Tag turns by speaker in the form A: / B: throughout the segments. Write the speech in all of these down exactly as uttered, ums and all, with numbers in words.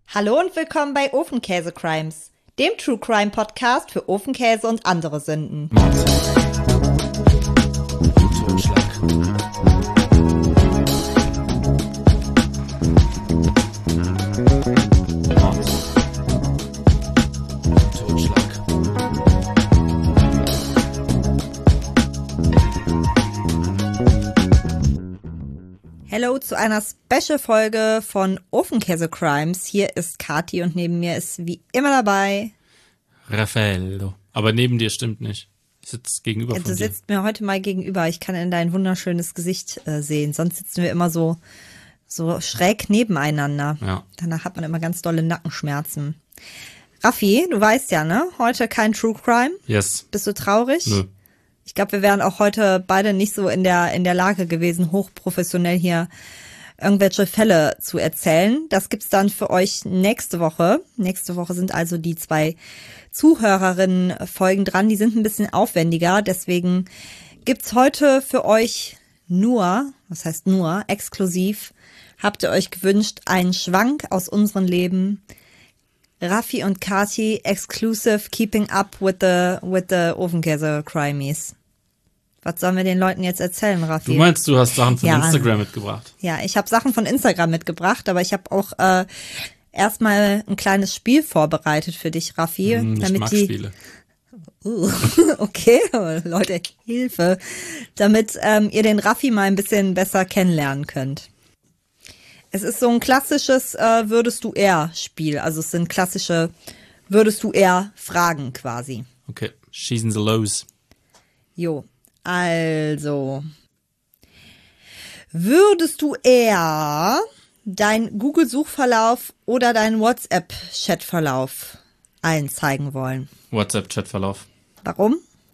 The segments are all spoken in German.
A: Hallo und willkommen bei Ofenkäse Crimes, dem True Crime Podcast für Ofenkäse und andere Sünden. Hallo zu einer Special-Folge von Ofenkäse Crimes. Hier ist Kathi und neben mir ist wie immer dabei
B: Raffaello. Aber neben dir stimmt nicht. Ich sitze gegenüber
A: ja,
B: von dir.
A: Du sitzt mir heute mal gegenüber. Ich kann in dein wunderschönes Gesicht äh, sehen. Sonst sitzen wir immer so, so schräg nebeneinander.
B: Ja.
A: Danach hat man immer ganz dolle Nackenschmerzen. Raffi, du weißt ja, ne? Heute kein True Crime.
B: Yes.
A: Bist du traurig?
B: Nö.
A: Ich glaube, wir wären auch heute beide nicht so in der in der Lage gewesen, hochprofessionell hier irgendwelche Fälle zu erzählen. Das gibt's dann für euch nächste Woche. Nächste Woche sind also die zwei Zuhörerinnen-Folgen dran. Die sind ein bisschen aufwendiger. Deswegen gibt's heute für euch nur, was heißt nur, exklusiv, habt ihr euch gewünscht, einen Schwank aus unserem Leben. Raffi und Kathi, exclusive, keeping up with the, with the Ofenkäse Crimies. Was sollen wir den Leuten jetzt erzählen, Raffi?
B: Du meinst, du hast Sachen von
A: Ja.
B: Instagram mitgebracht?
A: Ja, ich habe Sachen von Instagram mitgebracht, aber ich habe auch äh, erstmal ein kleines Spiel vorbereitet für dich, Raffi.
B: Hm, ich
A: damit
B: mag
A: die,
B: Spiele.
A: Uh, okay, Leute, Hilfe. Damit ähm, ihr den Raffi mal ein bisschen besser kennenlernen könnt. Es ist so ein klassisches äh, Würdest du eher Spiel. Also es sind klassische Würdest du eher Fragen quasi.
B: Okay, schießen Sie los.
A: Jo, also. Würdest du eher dein Google-Suchverlauf oder deinen WhatsApp-Chatverlauf allen zeigen wollen?
B: WhatsApp-Chatverlauf.
A: Warum?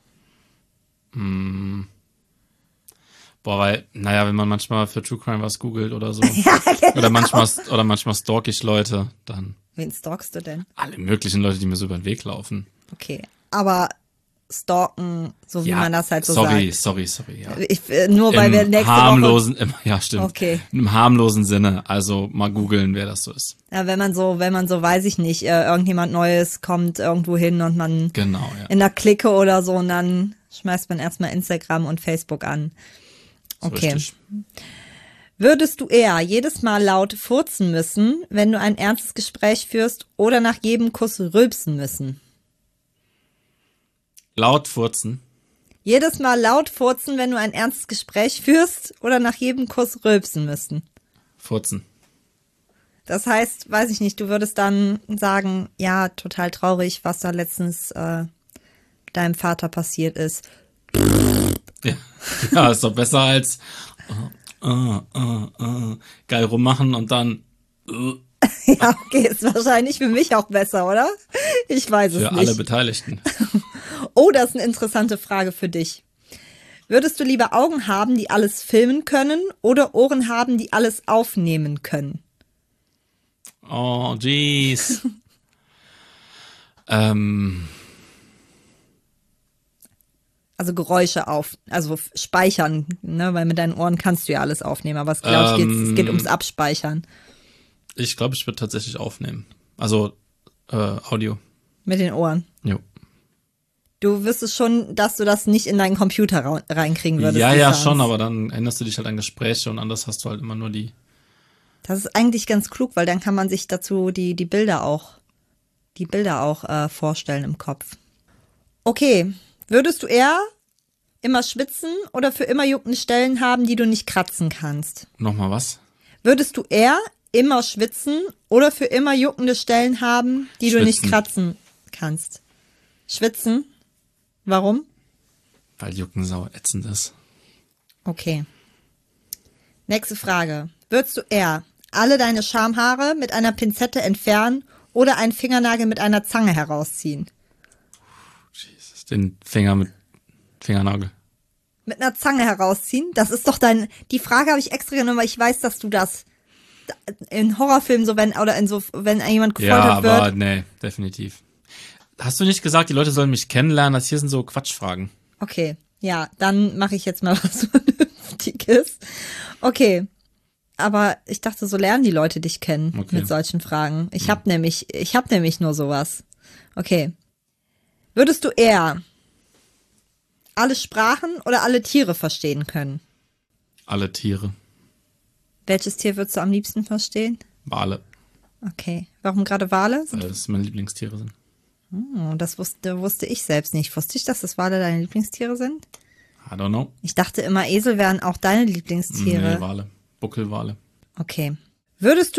B: Hm. Boah, weil, naja, wenn man manchmal für True Crime was googelt oder so.
A: Ja, genau.
B: Oder manchmal, oder manchmal stalk ich Leute, dann
A: Wen stalkst du denn?
B: alle möglichen Leute, die mir so über den Weg laufen.
A: Okay, aber stalken, so wie
B: ja,
A: man das halt so
B: sorry,
A: sagt.
B: sorry, sorry, ja.
A: Ich, äh, nur weil
B: Im
A: wir nächste
B: harmlosen, im, ja, stimmt.
A: Okay.
B: Im harmlosen Sinne. Also mal googeln, wer das so ist.
A: Woche, ja, wenn man so, wenn man so, weiß ich nicht, äh, irgendjemand Neues kommt irgendwo hin und man
B: Genau, ja.
A: in der Clique oder so und dann schmeißt man erstmal Instagram und Facebook an.
B: So
A: Okay.
B: richtig.
A: Würdest du eher jedes Mal laut furzen müssen, wenn du ein ernstes Gespräch führst, oder nach jedem Kuss rülpsen müssen?
B: Laut furzen.
A: Jedes Mal laut furzen, wenn du ein ernstes Gespräch führst, oder nach jedem Kuss rülpsen müssen?
B: Furzen.
A: Das heißt, weiß ich nicht, du würdest dann sagen, ja, total traurig, was da letztens äh, deinem Vater passiert ist.
B: Ja, ja, ist doch besser als äh, äh, äh, äh, geil rummachen und dann äh,
A: Ja, okay, ist wahrscheinlich für mich auch besser, oder? Ich weiß es
B: für
A: nicht.
B: alle Beteiligten.
A: Oh, das ist eine interessante Frage für dich. Würdest du lieber Augen haben, die alles filmen können, oder Ohren haben, die alles aufnehmen können?
B: Oh, jeez. ähm,
A: Also Geräusche auf, also speichern, ne? Weil mit deinen Ohren kannst du ja alles aufnehmen, aber es glaube ich, geht, es geht ums Abspeichern.
B: ich glaube, ich würde tatsächlich aufnehmen. Also äh, Audio.
A: Mit den Ohren.
B: Jo.
A: Du wüsstest schon, dass du das nicht in deinen Computer ra- reinkriegen würdest.
B: Ja,
A: die
B: ja,
A: Sounds.
B: schon, aber dann erinnerst du dich halt an Gespräche und anders hast du halt immer nur die.
A: Das ist eigentlich ganz klug, weil dann kann man sich dazu die, die Bilder auch, die Bilder auch äh, vorstellen im Kopf. Okay, würdest du eher immer schwitzen oder für immer juckende Stellen haben, die du nicht kratzen kannst?
B: Nochmal was?
A: Würdest du eher immer schwitzen oder für immer juckende Stellen haben, die du nicht
B: Schwitzen.
A: kratzen kannst? Schwitzen? Warum?
B: Weil Jucken sau ätzend ist.
A: Okay. Nächste Frage. Würdest du eher alle deine Schamhaare mit einer Pinzette entfernen oder einen Fingernagel mit einer Zange herausziehen?
B: Jesus, den Finger mit Fingernagel.
A: Mit einer Zange herausziehen? Das ist doch dein... Die Frage habe ich extra genommen, weil ich weiß, dass du das in Horrorfilmen so, wenn, oder in so, wenn jemand
B: Ja,
A: gefoltert
B: aber
A: wird.
B: nee, definitiv. Hast du nicht gesagt, die Leute sollen mich kennenlernen? Das hier sind so Quatschfragen.
A: Okay, ja, dann mache ich jetzt mal was Vernünftiges. Okay, aber ich dachte, so lernen die Leute dich kennen
B: Okay.
A: mit solchen Fragen. Ich
B: Hm.
A: hab nämlich, ich hab nämlich nur sowas. Okay. Würdest du eher alle Sprachen oder alle Tiere verstehen können?
B: Alle Tiere.
A: Welches Tier würdest du am liebsten verstehen?
B: Wale.
A: Okay. Warum gerade Wale?
B: Weil das meine Lieblingstiere sind.
A: Oh, das wusste, wusste ich selbst nicht. Wusste ich, dass das Wale deine Lieblingstiere sind?
B: I don't know.
A: Ich dachte immer, Esel wären auch deine Lieblingstiere.
B: Nee, Wale. Buckelwale.
A: Okay. Würdest du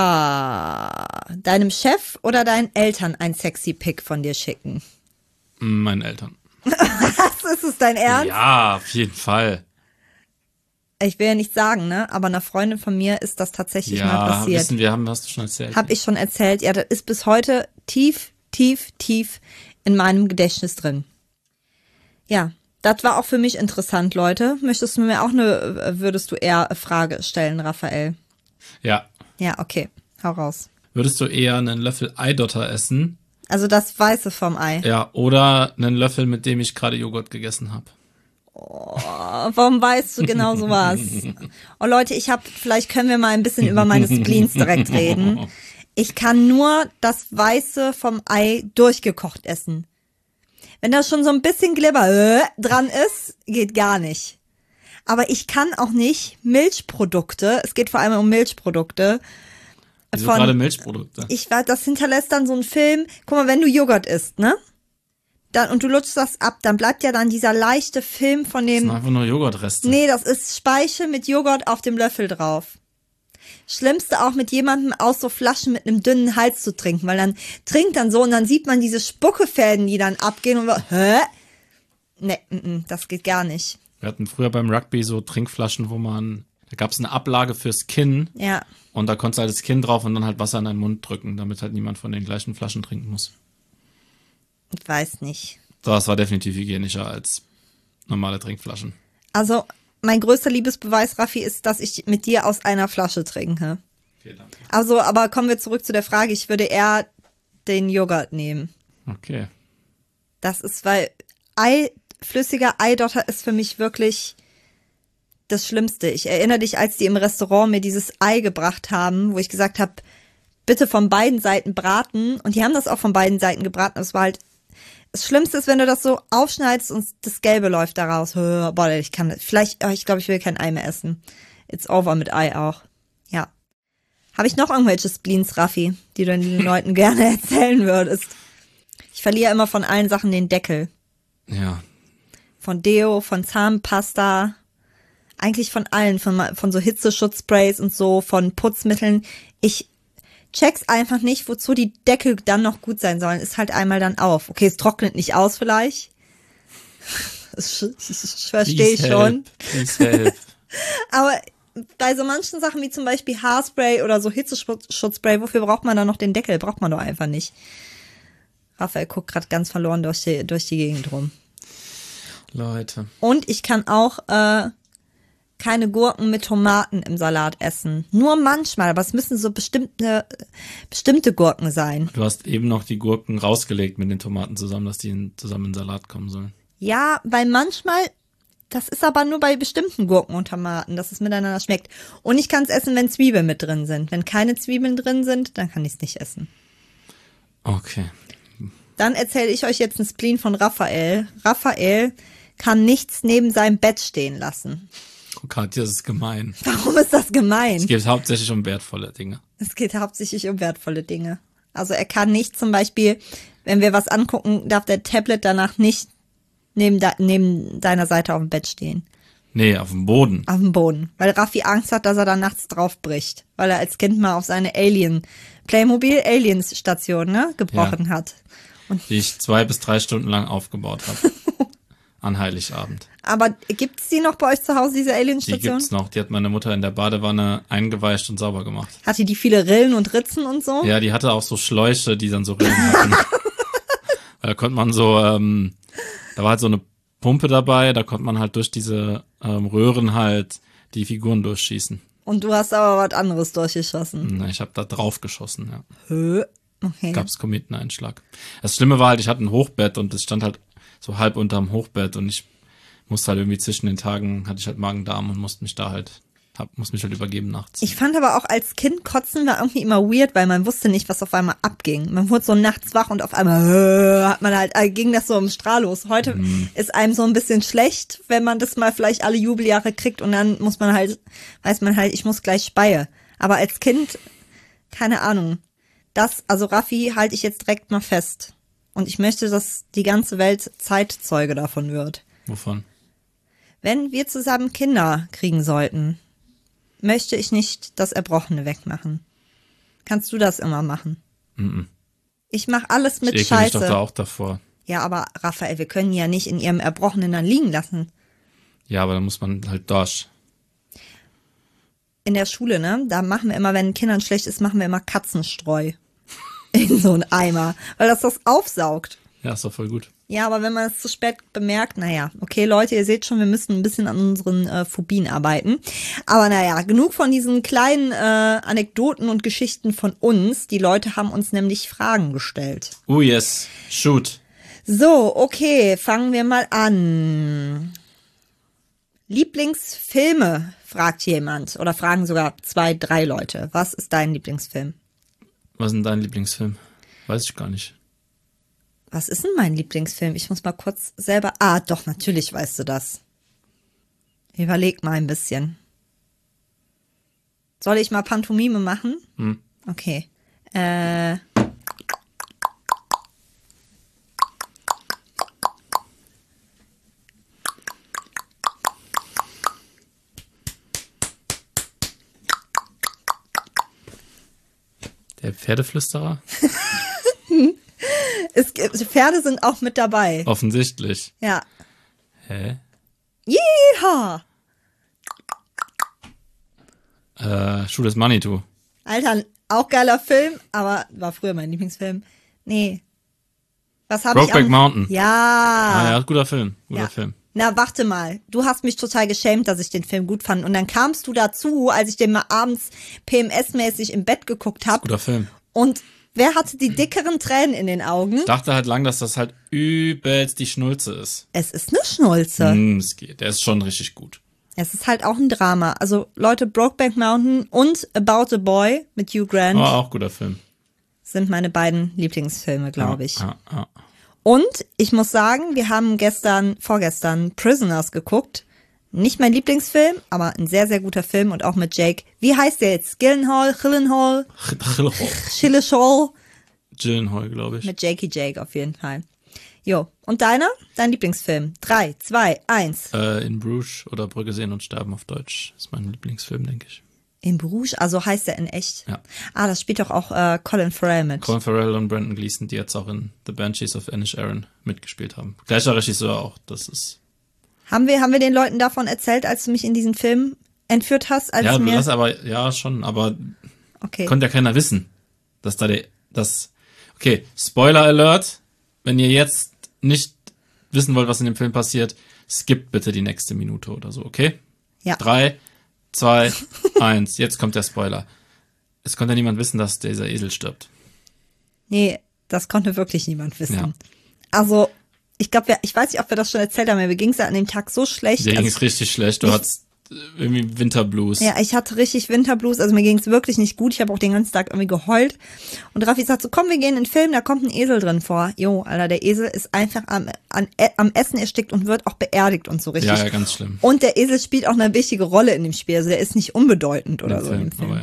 A: lieber deinem Chef oder deinen Eltern ein sexy Pic von dir schicken?
B: Mm, Meinen Eltern.
A: Was, ist es dein Ernst?
B: Ja, auf jeden Fall.
A: Ich will ja nicht sagen, ne? Aber einer Freundin von mir ist das tatsächlich mal
B: Ja,
A: passiert.
B: wissen wir, haben hast du schon erzählt.
A: Hab ich schon erzählt. Ja, das ist bis heute tief, tief, tief in meinem Gedächtnis drin. Ja, das war auch für mich interessant, Leute. Möchtest du mir auch eine, würdest du eher eine Frage stellen, Raphael?
B: Ja.
A: Ja, okay. Hau raus.
B: Würdest du eher einen Löffel Eidotter essen?
A: Also das Weiße vom Ei.
B: Ja, oder einen Löffel, mit dem ich gerade Joghurt gegessen habe?
A: Oh, warum weißt du genau sowas? Oh Leute, ich habe, vielleicht können wir mal ein bisschen über meine Spleens direkt reden. Ich kann nur das Weiße vom Ei durchgekocht essen. Wenn da schon so ein bisschen Glibber äh, dran ist, geht gar nicht. Aber ich kann auch nicht Milchprodukte, es geht vor allem um Milchprodukte.
B: Wieso
A: von-
B: gerade Milchprodukte?
A: Ich weiß, das hinterlässt dann so einen Film. Guck mal, wenn du Joghurt isst, ne? Dann, und du lutschst das ab, dann bleibt ja dann dieser leichte Film von
B: Das sind
A: dem.
B: einfach nur Joghurtreste.
A: Nee, das ist Speichel mit Joghurt auf dem Löffel drauf. Schlimmste auch mit jemandem aus so Flaschen mit einem dünnen Hals zu trinken, weil dann trinkt dann so und dann sieht man diese Spuckefäden, die dann abgehen und wir, hä? Nee, mm, mm, das geht gar nicht.
B: Wir hatten früher beim Rugby so Trinkflaschen, wo man, da gab es eine Ablage fürs Kinn
A: Ja.
B: und da konntest du halt das Kinn drauf und dann halt Wasser in deinen Mund drücken, damit halt niemand von den gleichen Flaschen trinken muss.
A: Ich weiß nicht.
B: Das war definitiv hygienischer als normale Trinkflaschen.
A: Also, mein größter Liebesbeweis, Raffi, ist, dass ich mit dir aus einer Flasche trinke.
B: Vielen Dank.
A: Also, aber kommen wir zurück zu der Frage. Ich würde eher den Joghurt nehmen.
B: Okay.
A: Das ist, weil Ei, flüssiger Eidotter ist für mich wirklich das Schlimmste. Ich erinnere dich, als die im Restaurant mir dieses Ei gebracht haben, wo ich gesagt habe, bitte von beiden Seiten braten. Und die haben das auch von beiden Seiten gebraten. Es war halt, das Schlimmste ist, wenn du das so aufschneidest und das Gelbe läuft da raus. Boah, ich kann, vielleicht, oh, ich glaube, ich will kein Ei mehr essen. It's over mit Ei auch. Ja. Habe ich noch irgendwelche Spleens, Raffi, die du den Leuten gerne erzählen würdest? Ich verliere immer von allen Sachen den Deckel.
B: Ja.
A: Von Deo, von Zahnpasta, eigentlich von allen, von, von so Hitzeschutzsprays und so, von Putzmitteln. Ich check's einfach nicht, wozu die Deckel dann noch gut sein sollen. Ist halt einmal dann auf. Okay, es trocknet nicht aus vielleicht. Das, das verstehe ich
B: Please
A: schon.
B: help. Please help.
A: Aber bei so manchen Sachen wie zum Beispiel Haarspray oder so Hitzeschutzspray, wofür braucht man dann noch den Deckel? Braucht man doch einfach nicht. Raphael guckt gerade ganz verloren durch die, durch die Gegend rum.
B: Leute.
A: Und ich kann auch äh, keine Gurken mit Tomaten im Salat essen. Nur manchmal, aber es müssen so bestimmte, bestimmte Gurken sein.
B: Du hast eben noch die Gurken rausgelegt mit den Tomaten zusammen, dass die in, zusammen in den Salat kommen sollen.
A: Ja, weil manchmal, das ist aber nur bei bestimmten Gurken und Tomaten, dass es miteinander schmeckt. Und ich kann es essen, wenn Zwiebeln mit drin sind. Wenn keine Zwiebeln drin sind, dann kann ich es nicht essen.
B: Okay.
A: Dann erzähle ich euch jetzt einen Spleen von Raphael. Raphael kann nichts neben seinem Bett stehen lassen.
B: Oh Katja, das ist gemein.
A: Warum ist das gemein?
B: Es geht hauptsächlich um wertvolle Dinge.
A: Es geht hauptsächlich um wertvolle Dinge. Also er kann nicht zum Beispiel, wenn wir was angucken, darf der Tablet danach nicht neben, de, neben deiner Seite auf dem Bett stehen.
B: Nee, auf dem Boden.
A: Auf dem Boden. Weil Raffi Angst hat, dass er da nachts drauf bricht. Weil er als Kind mal auf seine Alien, Playmobil Aliens Station, ne, gebrochen
B: Ja.
A: hat.
B: Die ich zwei bis drei Stunden lang aufgebaut habe. An Heiligabend.
A: Aber gibt's die noch bei euch zu Hause, diese
B: Die
A: Alien-Station?
B: gibt's noch. Die hat meine Mutter in der Badewanne eingeweicht und sauber gemacht.
A: Hatte die viele Rillen und Ritzen und so?
B: Ja, die hatte auch so Schläuche, die dann so Rillen hatten. Da konnte man so, ähm, da war halt so eine Pumpe dabei, da konnte man halt durch diese ähm, Röhren halt die Figuren durchschießen.
A: Und du hast aber was anderes durchgeschossen.
B: Na, Ich habe da drauf geschossen, ja.
A: Hö? Okay.
B: Gab's Kometeneinschlag. Das Schlimme war halt, ich hatte ein Hochbett und es stand halt so halb unterm Hochbett und ich musste halt irgendwie zwischen den Tagen, hatte ich halt Magen-Darm und musste mich da halt, hab, muss mich halt übergeben nachts.
A: Ich fand aber auch als Kind kotzen war irgendwie immer weird, weil man wusste nicht, was auf einmal abging. Man wurde so nachts wach und auf einmal äh, hat man halt, äh, ging das so im Strahl los. Heute mm. ist einem so ein bisschen schlecht, wenn man das mal vielleicht alle Jubeljahre kriegt und dann muss man halt, weiß man halt, ich muss gleich speie. Aber als Kind, keine Ahnung. Das, also Raffi, halte ich jetzt direkt mal fest. Und ich möchte, dass die ganze Welt Zeitzeuge davon wird.
B: Wovon?
A: Wenn wir zusammen Kinder kriegen sollten, möchte ich nicht das Erbrochene wegmachen. Kannst du das immer machen?
B: Mm-mm.
A: Ich mache alles mit
B: ich
A: Scheiße.
B: Ich doch da auch davor.
A: Ja, aber Raphael, wir können ja nicht in ihrem Erbrochenen dann liegen lassen.
B: Ja, aber dann muss man halt durch.
A: In der Schule, ne, da machen wir immer, wenn Kindern schlecht ist, machen wir immer Katzenstreu in so einen Eimer, weil das das aufsaugt.
B: Ja, ist doch voll gut.
A: Ja, aber wenn man es zu spät bemerkt, naja, okay, Leute, ihr seht schon, wir müssen ein bisschen an unseren äh, Phobien arbeiten. Aber naja, genug von diesen kleinen äh, Anekdoten und Geschichten von uns. Die Leute haben uns nämlich Fragen gestellt.
B: Oh yes, shoot.
A: So, okay, fangen wir mal an. Lieblingsfilme, fragt jemand. Oder fragen sogar zwei, drei Leute. Was ist dein Lieblingsfilm?
B: Was ist denn dein Lieblingsfilm? Weiß ich gar nicht.
A: Was ist denn mein Lieblingsfilm? Ich muss mal kurz selber... Ah, doch, natürlich weißt du das. Überleg mal ein bisschen. Soll ich mal Pantomime machen?
B: Hm.
A: Okay. Äh...
B: Der Pferdeflüsterer?
A: Es gibt, Pferde sind auch mit dabei.
B: Offensichtlich.
A: Ja.
B: Hä?
A: Yeehaw!
B: Äh, Shoot is Money to.
A: Alter, auch geiler Film, aber war früher mein Lieblingsfilm. Nee. Was habe ich
B: Brokeback
A: am...
B: Mountain.
A: Ja.
B: Ah ja, guter Film. Guter
A: Ja.
B: Film.
A: Na, warte mal. Du hast mich total geschämt, dass ich den Film gut fand. Und dann kamst du dazu, als ich den mal abends P M S-mäßig im Bett geguckt habe.
B: Guter Film.
A: Und wer hatte die dickeren Tränen in den Augen?
B: Ich dachte halt lang, dass das halt übelst die Schnulze ist.
A: Es ist eine Schnulze.
B: Hm, es geht. Der ist schon richtig gut.
A: Es ist halt auch ein Drama. Also Leute, Brokeback Mountain und About a Boy mit Hugh Grant
B: Aber auch guter Film.
A: sind meine beiden Lieblingsfilme, glaube ich.
B: Ja, ja, ja.
A: Und ich muss sagen, wir haben gestern, vorgestern Prisoners geguckt. Nicht mein Lieblingsfilm, aber ein sehr, sehr guter Film und auch mit Jake. Wie heißt der jetzt? Gyllenhaal, Gyllenhaal, Gyllenhaal?
B: Gyllenhaal, glaube ich.
A: Mit Jakey Jake auf jeden Fall. Jo, und deiner? Dein Lieblingsfilm? Drei, zwei, eins.
B: Äh, in Bruges oder Brücke sehen und sterben auf Deutsch. Ist mein Lieblingsfilm, denke ich.
A: In Bruges? Also heißt der in echt?
B: Ja.
A: Ah, das spielt doch auch äh, Colin Farrell mit.
B: Colin Farrell und Brendan Gleeson, die jetzt auch in The Banshees of Inisherin mitgespielt haben. Gleicher Regisseur auch, das ist...
A: Haben wir, haben wir den Leuten davon erzählt, als du mich in diesen Film entführt hast? Als
B: Ja,
A: mir...
B: das aber, ja, schon, aber
A: Okay.
B: konnte ja keiner wissen, dass da der, das... Okay, Spoiler Alert, wenn ihr jetzt nicht wissen wollt, was in dem Film passiert, skippt bitte die nächste Minute oder so, okay?
A: Ja.
B: Drei, zwei, eins, jetzt kommt der Spoiler. Es konnte ja niemand wissen, dass dieser Esel stirbt.
A: Nee, das konnte wirklich niemand wissen.
B: Ja.
A: Also, ich glaube, ich weiß nicht, ob wir das schon erzählt haben, aber mir ging es ja an dem Tag so schlecht.
B: Dir ging
A: Also,
B: es richtig schlecht, du
A: ich-
B: hattest irgendwie Winterblues.
A: ja, ich hatte richtig Winterblues, also mir ging es wirklich nicht gut. Ich habe auch den ganzen Tag irgendwie geheult. Und Raffi sagt so, komm, wir gehen in den Film, da kommt ein Esel drin vor. Jo, Alter, der Esel ist einfach am, an, am Essen erstickt und wird auch beerdigt und so richtig.
B: Ja, ja, ganz schlimm.
A: Und der Esel spielt auch eine wichtige Rolle in dem Spiel. Also der ist nicht unbedeutend oder
B: Im
A: so in dem Film.
B: aber ja.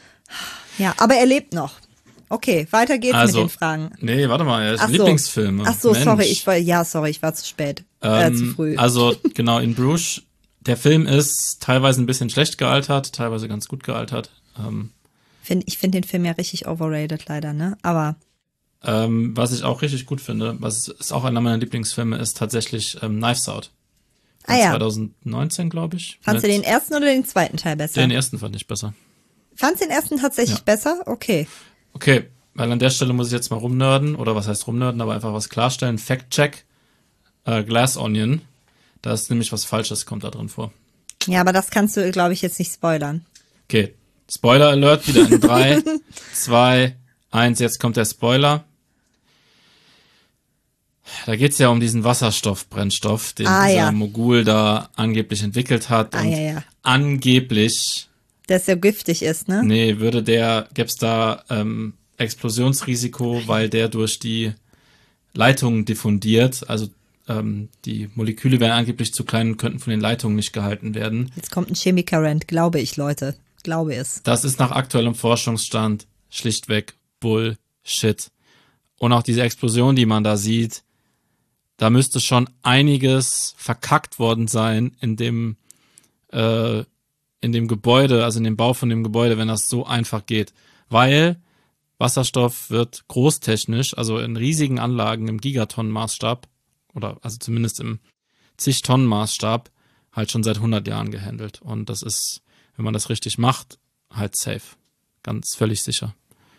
A: Ja, aber er lebt noch. Okay, weiter geht's
B: Also,
A: mit den Fragen.
B: Nee, warte mal,
A: Ach so.
B: Lieblingsfilme.
A: Ach so,
B: Mensch.
A: sorry, ich war, ja, sorry, ich war zu spät. äh,
B: Ähm,
A: zu früh.
B: Also, genau, in Bruges, der Film ist teilweise ein bisschen schlecht gealtert, teilweise ganz gut gealtert. Ähm,
A: Find, ich finde den Film ja richtig overrated leider, ne? Aber
B: ähm, was ich auch richtig gut finde, was ist auch einer meiner Lieblingsfilme, ist tatsächlich ähm, Knives Out. Von
A: Ah ja.
B: zwanzig neunzehn, glaube ich.
A: fandst du
B: Mit-
A: den ersten oder den zweiten Teil besser?
B: Den ersten fand ich besser.
A: Fandst du den ersten tatsächlich
B: Ja.
A: besser? Okay.
B: Okay, weil an der Stelle muss ich jetzt mal rumnörden, oder was heißt rumnörden, aber einfach was klarstellen. Fact-Check, äh, Glass Onion, da ist nämlich was Falsches, kommt da drin vor.
A: Ja, aber das kannst du, glaube ich, jetzt nicht spoilern.
B: Okay, Spoiler Alert, wieder in drei, zwei, eins, jetzt kommt der Spoiler. Da geht's ja um diesen Wasserstoffbrennstoff, den
A: Ah,
B: dieser
A: ja.
B: Mogul da angeblich entwickelt hat.
A: Ah,
B: und
A: ja, ja.
B: angeblich,
A: Der sehr giftig ist, ne?
B: nee, würde der, gäb's da ähm, Explosionsrisiko, weil der durch die Leitungen diffundiert. Also ähm, die Moleküle wären angeblich zu klein und könnten von den Leitungen nicht gehalten werden.
A: Jetzt kommt ein Chemiker-Rant, glaube ich, Leute. Glaube es.
B: Das ist nach aktuellem Forschungsstand schlichtweg Bullshit. Und auch diese Explosion, die man da sieht, da müsste schon einiges verkackt worden sein in dem, äh, in dem Gebäude, also in dem Bau von dem Gebäude, wenn das so einfach geht. Weil Wasserstoff wird großtechnisch, also in riesigen Anlagen im Gigatonnenmaßstab, oder also zumindest im Zig-Tonnen-Maßstab, halt schon seit hundert Jahren gehandelt. Und das ist, wenn man das richtig macht, halt safe. Ganz völlig sicher.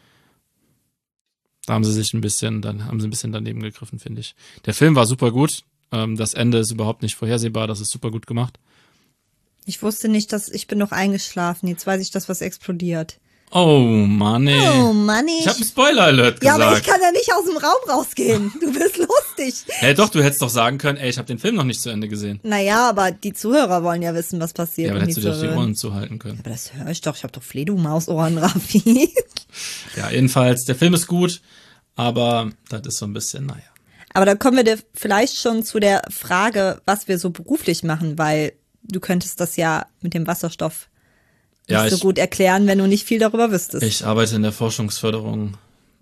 B: Da haben sie sich ein bisschen, dann haben sie ein bisschen daneben gegriffen, finde ich. Der Film war super gut. Ähm, das Ende ist überhaupt nicht vorhersehbar. Das ist super gut gemacht.
A: Ich wusste nicht, dass ich bin noch eingeschlafen. Jetzt weiß ich, dass was explodiert.
B: Oh Mann, ey.
A: Oh Mann, ich.
B: Ich habe einen Spoiler-Alert
A: Ja,
B: gesagt.
A: aber ich kann ja nicht aus dem Raum rausgehen. Du bist lustig.
B: Hey, doch, du hättest doch sagen können, ey, ich habe den Film noch nicht zu Ende gesehen.
A: Naja, aber die Zuhörer wollen ja wissen, was passiert.
B: Ja, aber
A: um
B: hättest
A: die
B: du dir
A: zu
B: auf die
A: hören.
B: Ohren zuhalten können.
A: Aber das höre ich doch. Ich habe doch Fledermausohren, Raffi.
B: Ja, jedenfalls, der Film ist gut, aber das ist so ein bisschen, naja.
A: Aber da kommen wir dir vielleicht schon zu der Frage, was wir so beruflich machen, weil du könntest das ja mit dem Wasserstoff nicht
B: Ja,
A: so
B: ich,
A: gut erklären, wenn du nicht viel darüber wüsstest.
B: ich arbeite in der Forschungsförderung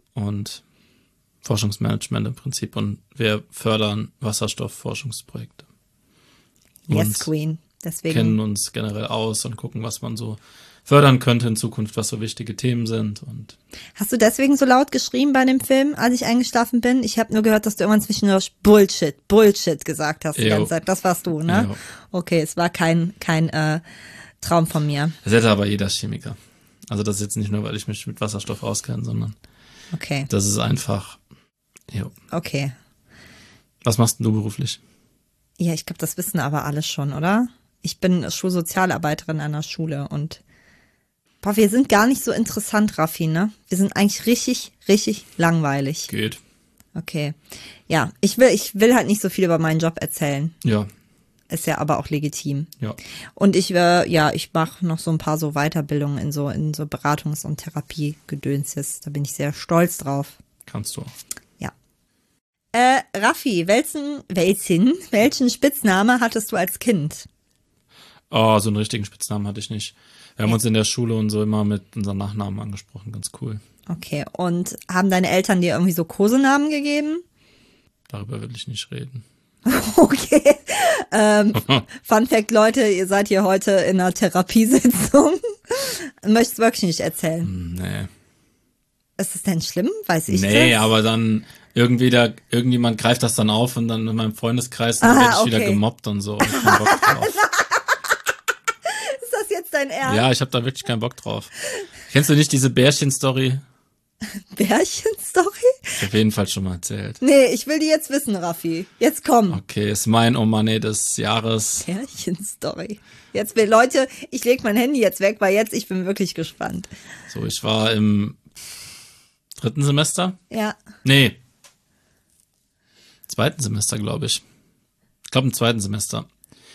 B: und Forschungsmanagement im Prinzip und wir fördern Wasserstoffforschungsprojekte.
A: yes,
B: und
A: Queen. Deswegen.
B: kennen uns generell aus und gucken, was man so fördern könnte in Zukunft, was so wichtige Themen sind. Und
A: Hast du deswegen so laut geschrien bei dem Film, als ich eingeschlafen bin? Ich habe nur gehört, dass du irgendwann zwischendurch Bullshit, Bullshit gesagt hast die
B: Jo.
A: ganze Zeit. Das warst du, ne?
B: Jo.
A: Okay, es war kein kein äh, Traum von mir.
B: das hätte aber jeder Chemiker. Also das ist jetzt nicht nur, weil ich mich mit Wasserstoff auskenne, sondern
A: Okay,
B: das ist einfach, jo.
A: okay.
B: Was machst denn du beruflich?
A: Ja, ich glaube, das wissen aber alle schon, oder? Ich bin Schulsozialarbeiterin an der Schule und boah, wir sind gar nicht so interessant, Raffi, ne? Wir sind eigentlich richtig, richtig langweilig.
B: Geht.
A: Okay. Ja, ich will, ich will halt nicht so viel über meinen Job erzählen.
B: Ja,
A: Ist ja aber auch legitim.
B: ja.
A: Und ich, äh, ja, ich mache noch so ein paar so Weiterbildungen in so, in so Beratungs- und Therapiegedönses. Da bin ich sehr stolz drauf.
B: Kannst du auch.
A: Ja. Äh, Raffi, welchen, welchen, welchen Spitzname hattest du als Kind?
B: Oh, so einen richtigen Spitznamen hatte ich nicht. Wir haben uns in der Schule und so immer mit unseren Nachnamen angesprochen. Ganz cool.
A: Okay. Und haben deine Eltern dir irgendwie so Kosenamen gegeben?
B: Darüber will ich nicht reden.
A: Okay. Ähm, Fun Fact, Leute, ihr seid hier heute in einer Therapiesitzung. Möchtest wirklich nicht erzählen.
B: Hm, Nee.
A: Ist es denn schlimm? Weiß ich
B: Nee,
A: das?
B: aber dann irgendwie da, irgendjemand greift das dann auf und dann in meinem Freundeskreis dann
A: Ah,
B: werde ich
A: okay.
B: wieder gemobbt und so. Ich hab keinen Bock drauf.
A: Ist das jetzt dein Ernst?
B: Ja, ich habe da wirklich keinen Bock drauf. Kennst du nicht diese Bärchen-Story?
A: Bärchen-Story?
B: Ich auf jeden Fall schon mal erzählt.
A: Nee, ich will die jetzt wissen, Raffi. Jetzt komm.
B: Okay, ist mein Oh Money des Jahres.
A: Bärchen-Story. Jetzt will, Leute, ich leg mein Handy jetzt weg, weil jetzt, ich bin wirklich gespannt.
B: So, ich war im dritten Semester.
A: Ja.
B: Nee. Zweiten Semester, glaube ich. Ich glaube im zweiten Semester.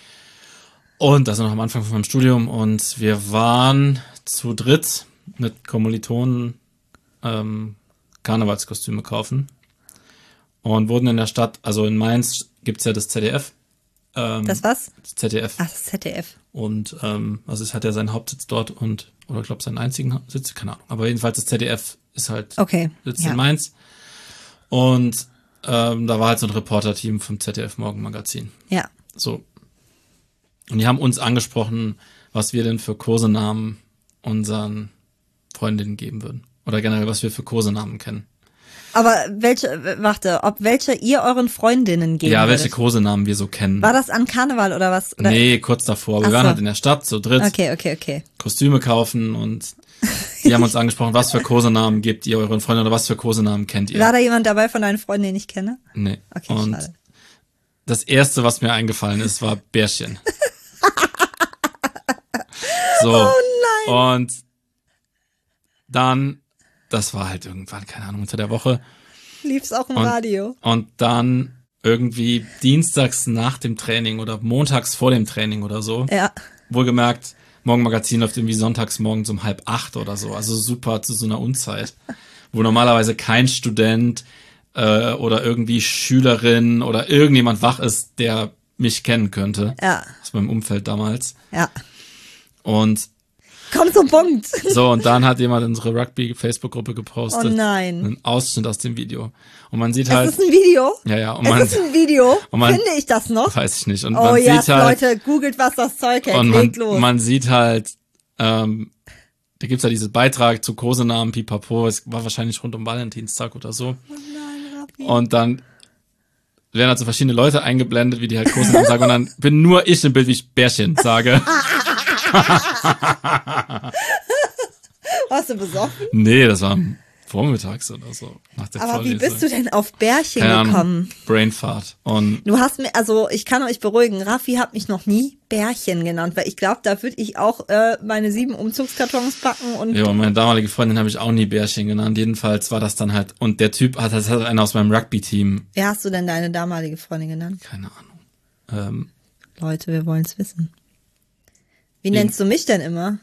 B: Und das war noch am Anfang von meinem Studium und wir waren zu dritt mit Kommilitonen ähm, Karnevalskostüme kaufen und wurden in der Stadt, also in Mainz gibt's ja das Z D F. Ähm,
A: Das was?
B: das Z D F.
A: Ach, das Z D F.
B: Und ähm, also es hat ja seinen Hauptsitz dort und, oder ich glaube seinen einzigen Sitz, keine Ahnung. Aber jedenfalls das Z D F ist halt
A: Okay.
B: Sitz
A: Ja.
B: in Mainz. Und ähm, da war halt so ein Reporter-Team vom Z D F Morgenmagazin.
A: Ja.
B: So. Und die haben uns angesprochen, was wir denn für Kosenamen unseren Freundinnen geben würden. Oder generell, was wir für Kosenamen kennen.
A: Aber welche, warte, ob welche ihr euren Freundinnen geben
B: Ja, welche
A: würdet?
B: Kosenamen wir so kennen.
A: War das an Karneval oder was? Oder?
B: Nee, kurz davor. Wir
A: Ach
B: waren
A: so.
B: halt in der Stadt, so dritt,
A: Okay, okay, okay.
B: Kostüme kaufen und die haben uns angesprochen, was für Kosenamen gebt ihr euren Freunden oder was für Kosenamen kennt ihr?
A: War da jemand dabei von deinen Freunden, den ich kenne?
B: Nee.
A: Okay,
B: und
A: schade.
B: das erste, was mir eingefallen ist, war Bärchen. So.
A: Oh nein.
B: Und dann, das war halt irgendwann, keine Ahnung, unter der Woche.
A: Lief's auch im
B: Und-
A: Radio?
B: Und dann irgendwie dienstags nach dem Training oder montags vor dem Training oder so.
A: Ja.
B: Wohlgemerkt, Morgenmagazin läuft irgendwie sonntags morgens um halb acht oder so. Also super zu so einer Unzeit, wo normalerweise kein Student äh, oder irgendwie Schülerin oder irgendjemand wach ist, der mich kennen könnte.
A: Ja.
B: Aus meinem Umfeld damals.
A: Ja.
B: Und
A: Komm zum Punkt.
B: so, und dann hat jemand unsere Rugby-Facebook-Gruppe gepostet.
A: Oh nein.
B: Einen Ausschnitt aus dem Video. Und man sieht
A: Es
B: halt.
A: ist ein Video?
B: Ja, ja. Und man,
A: es ist ein Video?
B: und man,
A: Finde ich das noch?
B: Weiß ich nicht. Und
A: Oh
B: man
A: ja,
B: sieht halt,
A: Leute, googelt, was das Zeug hält.
B: und man,
A: Legt los.
B: man sieht halt, ähm, da gibt's ja diesen Beitrag zu Kosenamen, Pipapo. Es war wahrscheinlich rund um Valentinstag oder so.
A: Oh nein, Raffi.
B: Und dann werden halt so verschiedene Leute eingeblendet, wie die halt Kosenamen sagen. Und dann bin nur ich im Bild, wie ich Bärchen sage.
A: Warst du besoffen?
B: Nee, das war vormittags oder so. Nach der
A: Aber
B: Vorlesung.
A: wie bist du denn auf Bärchen
B: Keine Ahnung,
A: gekommen?
B: Brainfart. Und
A: Du hast mir, also ich kann euch beruhigen, Raffi hat mich noch nie Bärchen genannt, weil ich glaube, da würde ich auch äh, meine sieben Umzugskartons packen und
B: ja, und meine damalige Freundin habe ich auch nie Bärchen genannt. Jedenfalls war das dann halt, und der Typ hat, das hat einer aus meinem Rugby-Team.
A: wie hast du denn deine damalige Freundin genannt?
B: Keine Ahnung. Ähm,
A: Leute, wir wollen es wissen. Wie
B: Wie-
A: nennst du mich denn immer?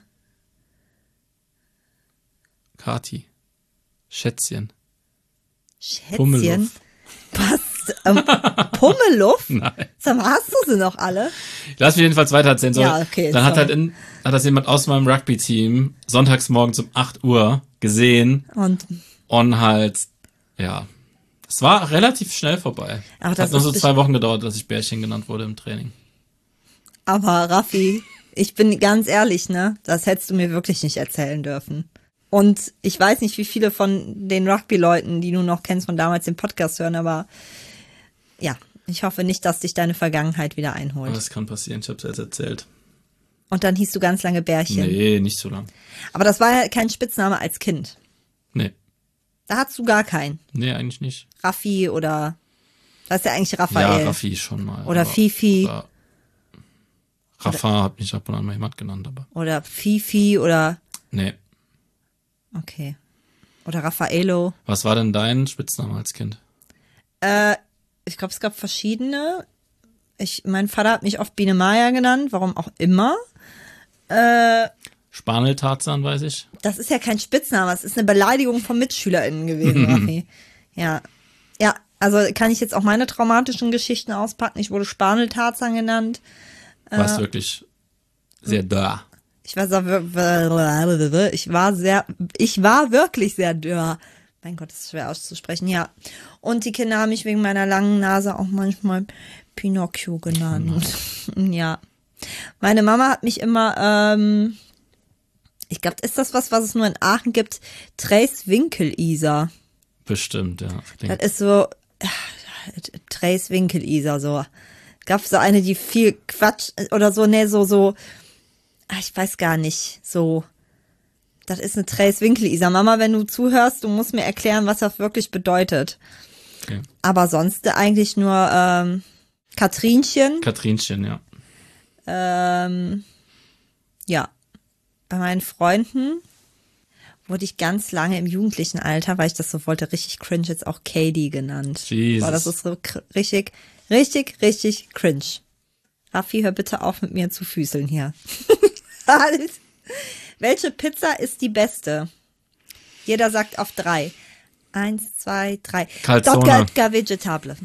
B: Kati. Schätzchen.
A: Schätzchen?
B: Pummeluff.
A: Was? Ähm, Pummeluff?
B: Nein.
A: Sag mal, hast du sie noch alle?
B: Lass mich jedenfalls weiter erzählen. So,
A: Ja, okay,
B: dann hat
A: sorry.
B: halt in, hat das jemand aus meinem Rugby-Team sonntags morgens um acht Uhr gesehen
A: Und
B: und halt, ja. Es war relativ schnell vorbei.
A: Ach,
B: Hat
A: das
B: nur
A: ist
B: so
A: best-
B: zwei Wochen gedauert, dass ich Bärchen genannt wurde im Training.
A: aber Raffi, ich bin ganz ehrlich, ne? Das hättest du mir wirklich nicht erzählen dürfen. Und ich weiß nicht, wie viele von den Rugby-Leuten, die du noch kennst von damals, den Podcast hören, aber ja, ich hoffe nicht, dass dich deine Vergangenheit wieder
B: Aber
A: einholt.
B: das kann passieren, ich hab's jetzt erzählt.
A: Und dann hieß du ganz lange Bärchen.
B: Nee, nicht so lang.
A: Aber das war ja kein Spitzname als Kind.
B: Nee.
A: Da hattest du gar keinen.
B: Nee, eigentlich nicht.
A: Raffi oder, das ist ja eigentlich Raphael.
B: Ja, Raffi schon mal.
A: Oder
B: aber-
A: Fifi.
B: Oder Rafa hat mich ab und an mal jemand genannt, aber
A: Oder Fifi oder,
B: nee.
A: okay. Oder Raffaello.
B: Was war denn dein Spitzname als Kind?
A: Äh, ich glaube, es gab verschiedene. Ich, mein Vater hat mich oft Biene Maya genannt, warum auch immer. Äh,
B: Spanel-Tarzan, weiß ich.
A: das ist ja kein Spitzname, es ist eine Beleidigung von MitschülerInnen gewesen, Raffi. Ja. Ja, also kann ich jetzt auch meine traumatischen Geschichten auspacken. Ich wurde Spanel-Tarzan genannt.
B: Warst wirklich sehr da.
A: Ich war, sehr, wir- ich war sehr, ich war wirklich sehr dürr. Mein Gott, das ist schwer auszusprechen, ja. Und die Kinder haben mich wegen meiner langen Nase auch manchmal Pinocchio genannt. Ja. Meine Mama hat mich immer, ähm, ich glaube, ist das was, was es nur in Aachen gibt? Trace Winkel-Isa.
B: Bestimmt, ja.
A: Das
B: Klingt,
A: ist so, äh, Trace Winkel-Isa, so. Gab so eine, die viel Quatsch, oder so, ne, so, so, ah, ich weiß gar nicht, so, das ist eine Trace Winkel-Isa. Mama, wenn du zuhörst, du musst mir erklären, was das wirklich bedeutet.
B: okay.
A: Aber sonst eigentlich nur, ähm, Katrinchen,
B: Katrinchen, ja.
A: ähm, ja, bei meinen Freunden wurde ich ganz lange im jugendlichen Alter, weil ich das so wollte, richtig cringe, jetzt auch Katie genannt.
B: Jesus.
A: Boah, das ist so kr- richtig, richtig, richtig cringe. Raffi, hör bitte auf, mit mir zu füßeln hier. Alles. Welche Pizza ist die beste? Jeder sagt auf drei. Eins, zwei, drei.
B: Calzone.
A: Dotka Vegetable.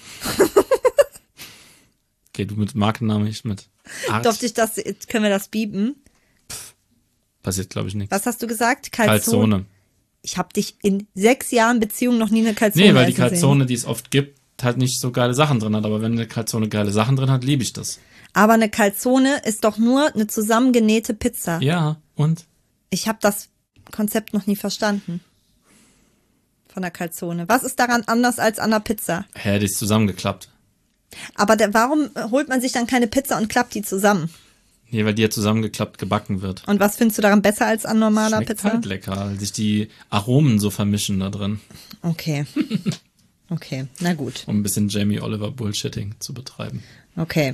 B: Okay, du mit Markennamen, ich mit Art.
A: Durfte ich das, können wir das bieben?
B: Passiert, glaube ich, nichts.
A: Was hast du gesagt? Calzone.
B: Calzone.
A: Ich habe dich in sechs Jahren Beziehung noch nie eine Calzone
B: Nee, weil die
A: essen sehen.
B: Calzone, die es oft gibt, halt nicht so geile Sachen drin hat. Aber wenn eine Calzone geile Sachen drin hat, liebe ich das.
A: Aber eine Calzone ist doch nur eine zusammengenähte Pizza.
B: Ja, und?
A: Ich habe das Konzept noch nie verstanden. Von der Calzone. Was ist daran anders als an der Pizza?
B: Hä, die ist zusammengeklappt.
A: Aber der, warum holt man sich dann keine Pizza und klappt die zusammen?
B: Nee, weil die ja zusammengeklappt gebacken wird.
A: Und was findest du daran besser als an normaler
B: Schmeckt
A: Pizza?
B: halt lecker, weil sich die Aromen so vermischen da drin.
A: Okay. Okay, na gut.
B: Um ein bisschen Jamie Oliver Bullshitting zu betreiben.
A: Okay.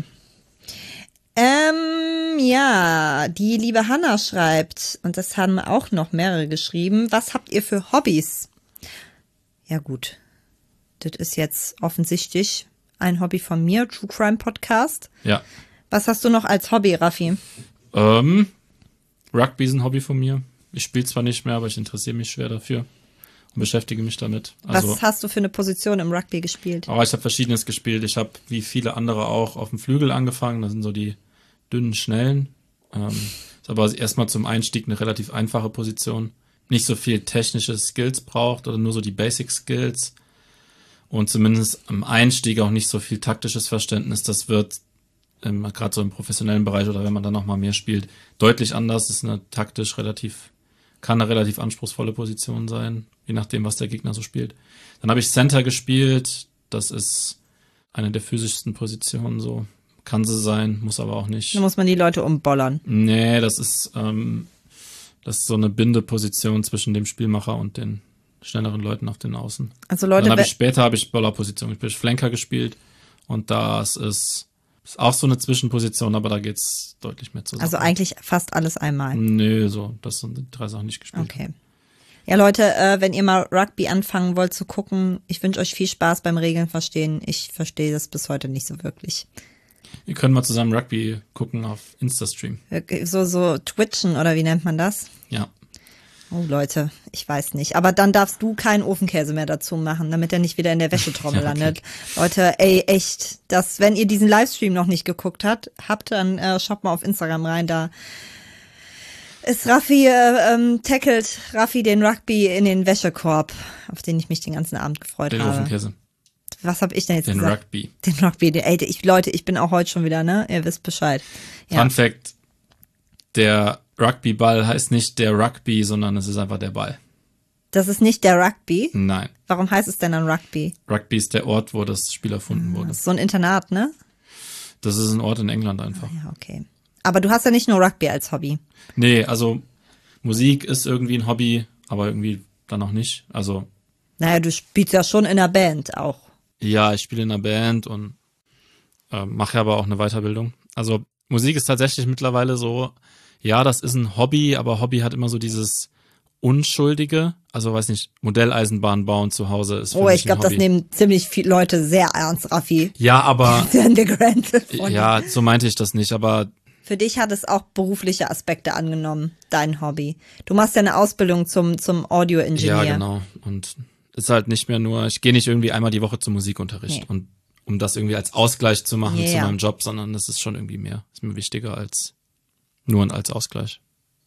A: Ähm, ja, die liebe Hanna schreibt, und das haben auch noch mehrere geschrieben, was habt ihr für Hobbys? Ja gut, das ist jetzt offensichtlich ein Hobby von mir, True Crime Podcast.
B: Ja.
A: Was hast du noch als Hobby, Raffi?
B: Ähm, Rugby ist ein Hobby von mir. Ich spiele zwar nicht mehr, aber ich interessiere mich schwer dafür und beschäftige mich damit. Also,
A: was hast du für eine Position im Rugby gespielt?
B: Aber ich habe Verschiedenes gespielt. Ich habe, wie viele andere auch, auf dem Flügel angefangen. Das sind so die dünnen, schnellen. Ähm, ist aber erstmal zum Einstieg eine relativ einfache Position. Nicht so viel technische Skills braucht oder nur so die Basic Skills. Und zumindest am Einstieg auch nicht so viel taktisches Verständnis. Das wird ähm, gerade so im professionellen Bereich oder wenn man dann noch mal mehr spielt, deutlich anders. Das ist eine taktisch relativ, kann eine relativ anspruchsvolle Position sein, je nachdem, was der Gegner so spielt. Dann habe ich Center gespielt. Das ist eine der physischsten Positionen so. Kann sie sein, muss aber auch nicht.
A: Da muss man die Leute umbollern.
B: Nee, das ist, ähm, das ist so eine Bindeposition zwischen dem Spielmacher und den schnelleren Leuten auf den Außen.
A: Also Leute,
B: dann habe ich später habe ich Bollerposition, ich bin Flanker gespielt und das ist, ist auch so eine Zwischenposition, aber da geht's deutlich mehr zusammen.
A: Also eigentlich fast alles einmal.
B: Nö, so, das sind die drei Sachen nicht gespielt.
A: Okay. Ja, Leute, äh, wenn ihr mal Rugby anfangen wollt zu gucken, ich wünsche euch viel Spaß beim Regeln verstehen. Ich verstehe das bis heute nicht so wirklich.
B: Wir können mal zusammen Rugby gucken auf Instastream.
A: So, so twitchen oder wie nennt man das?
B: Ja.
A: Oh Leute, ich weiß nicht. Aber dann darfst du keinen Ofenkäse mehr dazu machen, damit er nicht wieder in der Wäschetrommel
B: Ja, okay.
A: landet. Leute, ey, echt, das, wenn ihr diesen Livestream noch nicht geguckt habt, habt dann äh, schaut mal auf Instagram rein, da ist Raffi, äh, ähm, tackelt Raffi den Rugby in den Wäschekorb, auf den ich mich den ganzen Abend gefreut
B: Den
A: habe.
B: Ofenkäse.
A: Was habe ich denn jetzt
B: Den
A: gesagt?
B: Rugby.
A: Den Rugby. Den, ey, ich, Leute, ich bin auch heute schon wieder, ne? Ihr wisst Bescheid. Ja.
B: Fun Fact, der Rugbyball heißt nicht der Rugby, sondern es ist einfach der Ball.
A: Das ist nicht der Rugby.
B: Nein.
A: Warum heißt es denn dann Rugby?
B: Rugby ist der Ort, wo das Spiel erfunden wurde.
A: Das ist so ein Internat, ne?
B: Das ist ein Ort in England einfach.
A: Ja, okay. Aber du hast ja nicht nur Rugby als Hobby.
B: Nee, also Musik ist irgendwie ein Hobby, aber irgendwie dann auch nicht. Also
A: Naja, du spielst ja schon in einer Band auch.
B: ja, ich spiele in einer Band und äh, mache aber auch eine Weiterbildung. Also Musik ist tatsächlich mittlerweile so, ja, das ist ein Hobby, aber Hobby hat immer so dieses Unschuldige. Also weiß nicht, Modelleisenbahn bauen zu Hause ist für
A: Oh,
B: mich
A: ich glaube,
B: ein
A: das
B: Hobby.
A: nehmen ziemlich viele Leute sehr ernst, Raffi.
B: Ja, aber
A: Sehr in der Grenze von.
B: ja, so meinte ich das nicht, aber
A: Für dich hat es auch berufliche Aspekte angenommen, dein Hobby. Du machst ja eine Ausbildung zum, zum Audio-Ingenieur.
B: ja, genau. Und ist halt nicht mehr nur, ich gehe nicht irgendwie einmal die Woche zum Musikunterricht
A: Nee.
B: und um das irgendwie als Ausgleich zu machen
A: Ja,
B: zu
A: ja.
B: meinem Job, sondern das ist schon irgendwie mehr. Ist mir wichtiger als nur und als Ausgleich.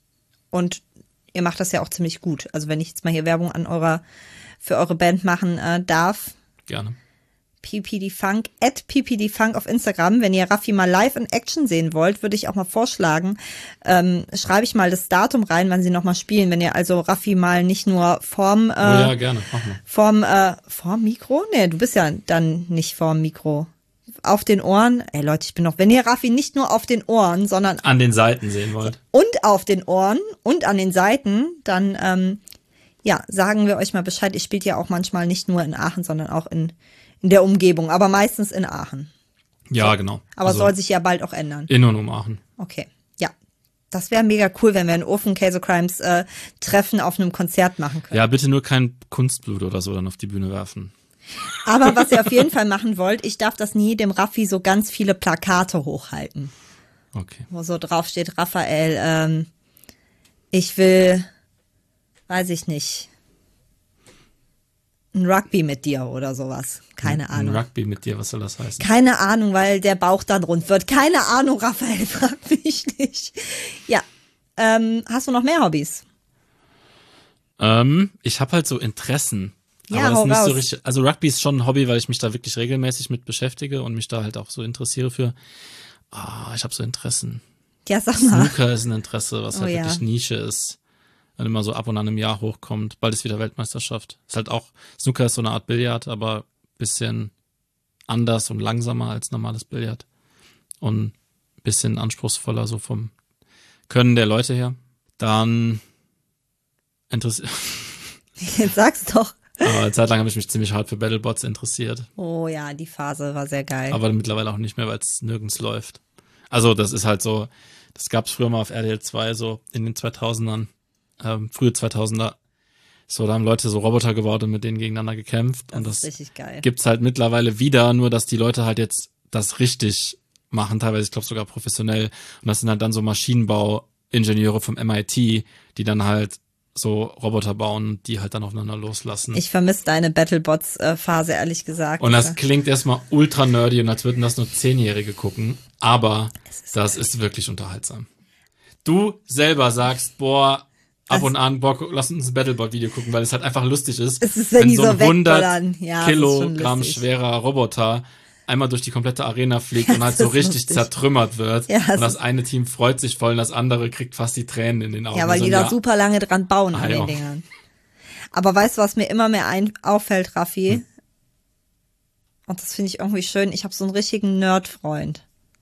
A: Und ihr macht das ja auch ziemlich gut. Also wenn ich jetzt mal hier Werbung an eurer, für eure Band machen äh, darf,
B: Gerne.
A: P P D Funk, at P P D Funk auf Instagram. Wenn ihr Raffi mal live in Action sehen wollt, würde ich auch mal vorschlagen, ähm, schreibe ich mal das Datum rein, wann sie nochmal spielen. Wenn ihr also Raffi mal nicht nur vorm, äh,
B: Oh ja, gerne. Mach mal.
A: vorm, äh, vorm Mikro? Nee, du bist ja dann nicht vorm Mikro. Auf den Ohren. Ey Leute, ich bin noch, wenn ihr Raffi nicht nur auf den Ohren, sondern
B: An den Seiten sehen wollt.
A: und auf den Ohren und an den Seiten, dann ähm, ja, sagen wir euch mal Bescheid. Ihr spielt ja auch manchmal nicht nur in Aachen, sondern auch in, in der Umgebung, aber meistens in Aachen.
B: Ja, genau.
A: Aber
B: also
A: soll sich ja bald auch ändern.
B: in und um Aachen.
A: Okay, ja. Das wäre mega cool, wenn wir ein Ofen Käse Crimes äh, Treffen auf einem Konzert machen können.
B: Ja, bitte nur kein Kunstblut oder so dann auf die Bühne werfen.
A: Aber was ihr auf jeden Fall machen wollt, ich darf das nie dem Raffi so ganz viele Plakate hochhalten,
B: Okay.
A: wo so drauf steht, Raphael, ähm, ich will, weiß ich nicht, ein Rugby mit dir oder sowas. Keine
B: Ein
A: Ahnung.
B: Rugby mit dir, was soll das heißen?
A: Keine Ahnung, weil der Bauch dann rund wird. Keine Ahnung, Raphael, frag mich nicht. Ja, ähm, hast du noch mehr Hobbys?
B: Ähm, ich habe halt so Interessen.
A: Ja,
B: aber das
A: hau
B: ist nicht so
A: raus.
B: richtig. Also Rugby ist schon ein Hobby, weil ich mich da wirklich regelmäßig mit beschäftige und mich da halt auch so interessiere für. Ah, ich habe so Interessen.
A: Ja, sag mal.
B: Snooker ist ein Interesse, was
A: Oh
B: halt
A: ja.
B: wirklich Nische ist. Wenn immer so ab und an im Jahr hochkommt. Bald ist wieder Weltmeisterschaft. Ist halt auch, Snooker ist so eine Art Billard, aber bisschen anders und langsamer als normales Billard. Und bisschen anspruchsvoller so vom Können der Leute her. Dann interessiert.
A: Jetzt sag's doch.
B: Aber eine Zeit lang habe ich mich ziemlich hart für Battlebots interessiert.
A: Oh ja, die Phase war sehr geil.
B: Aber mittlerweile auch nicht mehr, weil es nirgends läuft. Also das ist halt so, das gab es früher mal auf R T L zwei so in den zweitausendern, ähm, frühe zweitausender. So, da haben Leute so Roboter gebaut und mit denen gegeneinander gekämpft.
A: Das
B: und
A: ist
B: das
A: richtig geil.
B: gibt's halt mittlerweile wieder, nur dass die Leute halt jetzt das richtig machen, teilweise, ich glaube sogar professionell. Und das sind halt dann so Maschinenbauingenieure vom M I T, die dann halt so Roboter bauen, die halt dann aufeinander loslassen.
A: Ich vermisse deine Battlebots-Phase, ehrlich gesagt.
B: Und das klingt erstmal ultra nerdy und als würden das nur Zehnjährige gucken, aber
A: ist
B: das ist wirklich unterhaltsam. Du selber sagst, boah, ab und an, boah, lass uns ein Battlebot-Video gucken, weil es halt einfach lustig ist,
A: Es ist, wenn
B: wenn
A: die
B: so
A: so
B: ein hundert
A: wegballern. Ja, das ist schon
B: Kilogramm
A: lustig.
B: schwerer Roboter einmal durch die komplette Arena fliegt und halt
A: Das
B: so
A: ist
B: richtig
A: lustig.
B: zertrümmert wird.
A: Ja,
B: und
A: das
B: das
A: ist-
B: eine Team freut sich voll und das andere kriegt fast die Tränen in den Augen.
A: Ja, weil
B: So,
A: die da
B: ja,
A: super lange dran bauen
B: Ah,
A: an
B: ja.
A: den Dingern. Aber weißt du, was mir immer mehr ein auffällt, Raffi?
B: Hm.
A: Und das finde ich irgendwie schön. Ich habe so einen richtigen Nerd-Freund.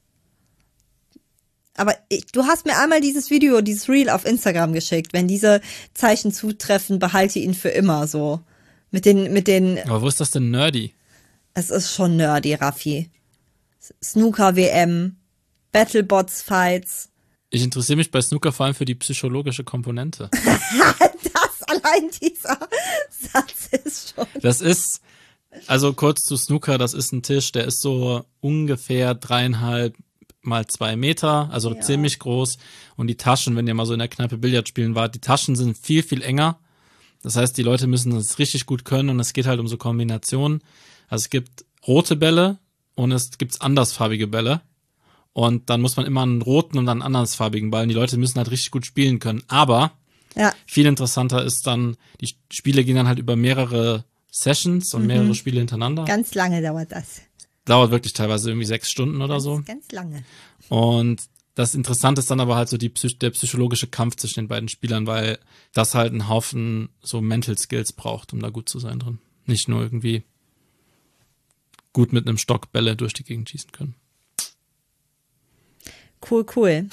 A: Aber ich, du hast mir einmal dieses Video, dieses Reel auf Instagram geschickt. Wenn diese Zeichen zutreffen, behalte ihn für immer so. Mit den, mit den,
B: Aber wo ist das denn nerdy?
A: es ist schon nerdy, Raffi. Snooker-W M, Battlebots-Fights.
B: Ich interessiere mich bei Snooker vor allem für die psychologische Komponente.
A: Das allein dieser Satz ist schon.
B: Das ist, also kurz zu Snooker, das ist ein Tisch, der ist so ungefähr dreieinhalb mal zwei Meter, also
A: Ja.
B: ziemlich groß. Und die Taschen, wenn ihr mal so in der Kneipe Billard spielen wart, die Taschen sind viel, viel enger. Das heißt, die Leute müssen das richtig gut können und es geht halt um so Kombinationen. Also es gibt rote Bälle und es gibt andersfarbige Bälle. Und dann muss man immer einen roten und dann einen andersfarbigen Ball. Und die Leute müssen halt richtig gut spielen können. Aber
A: Ja,
B: viel interessanter ist dann, die Spiele gehen dann halt über mehrere Sessions und mehrere Spiele hintereinander.
A: ganz lange dauert das.
B: Dauert wirklich teilweise irgendwie sechs Stunden oder so.
A: Ganz lange.
B: Und das Interessante ist dann aber halt so die, Psych- der psychologische Kampf zwischen den beiden Spielern, weil das halt einen Haufen so Mental Skills braucht, um da gut zu sein drin. Nicht nur irgendwie gut mit einem Stock Bälle durch die Gegend schießen können.
A: Cool, cool.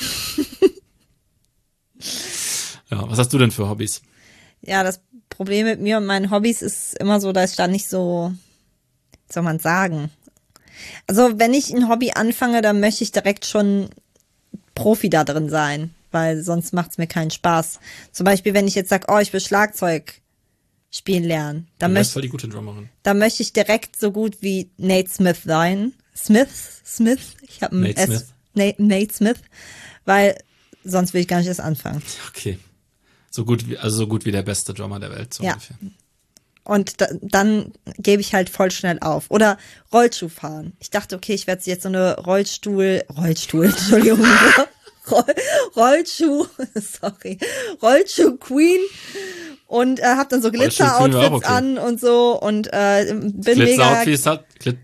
B: Ja, was hast du denn für Hobbys?
A: Ja, das Problem mit mir und meinen Hobbys ist immer so, dass ich da nicht so, wie soll man sagen? Also, wenn ich ein Hobby anfange, dann möchte ich direkt schon Profi da drin sein, weil sonst macht es mir keinen Spaß. Zum Beispiel, wenn ich jetzt sage, oh, ich will Schlagzeug spielen lernen, dann
B: Du bist
A: möchte,
B: voll die gute Drummerin.
A: dann möchte ich direkt so gut wie Nate Smith sein. Smith? Smith? Ich habe
B: Nate
A: S.
B: Smith.
A: Nate, Nate Smith, weil sonst will ich gar nicht erst anfangen.
B: Okay. So gut wie, also so gut wie der beste Drummer der Welt, so
A: Ja.
B: ungefähr.
A: Und da, dann gebe ich halt voll schnell auf. Oder Rollschuh fahren. Ich dachte, okay, ich werde jetzt so eine Rollstuhl, Rollstuhl, Entschuldigung, Roll, Rollschuh, sorry, Rollschuh Queen und äh, hab dann so
B: Rollschuh Queen war auch
A: Glitzer-Outfits
B: okay.
A: an und so und äh, bin mega,
B: Glitzer-Outfits hat, Glit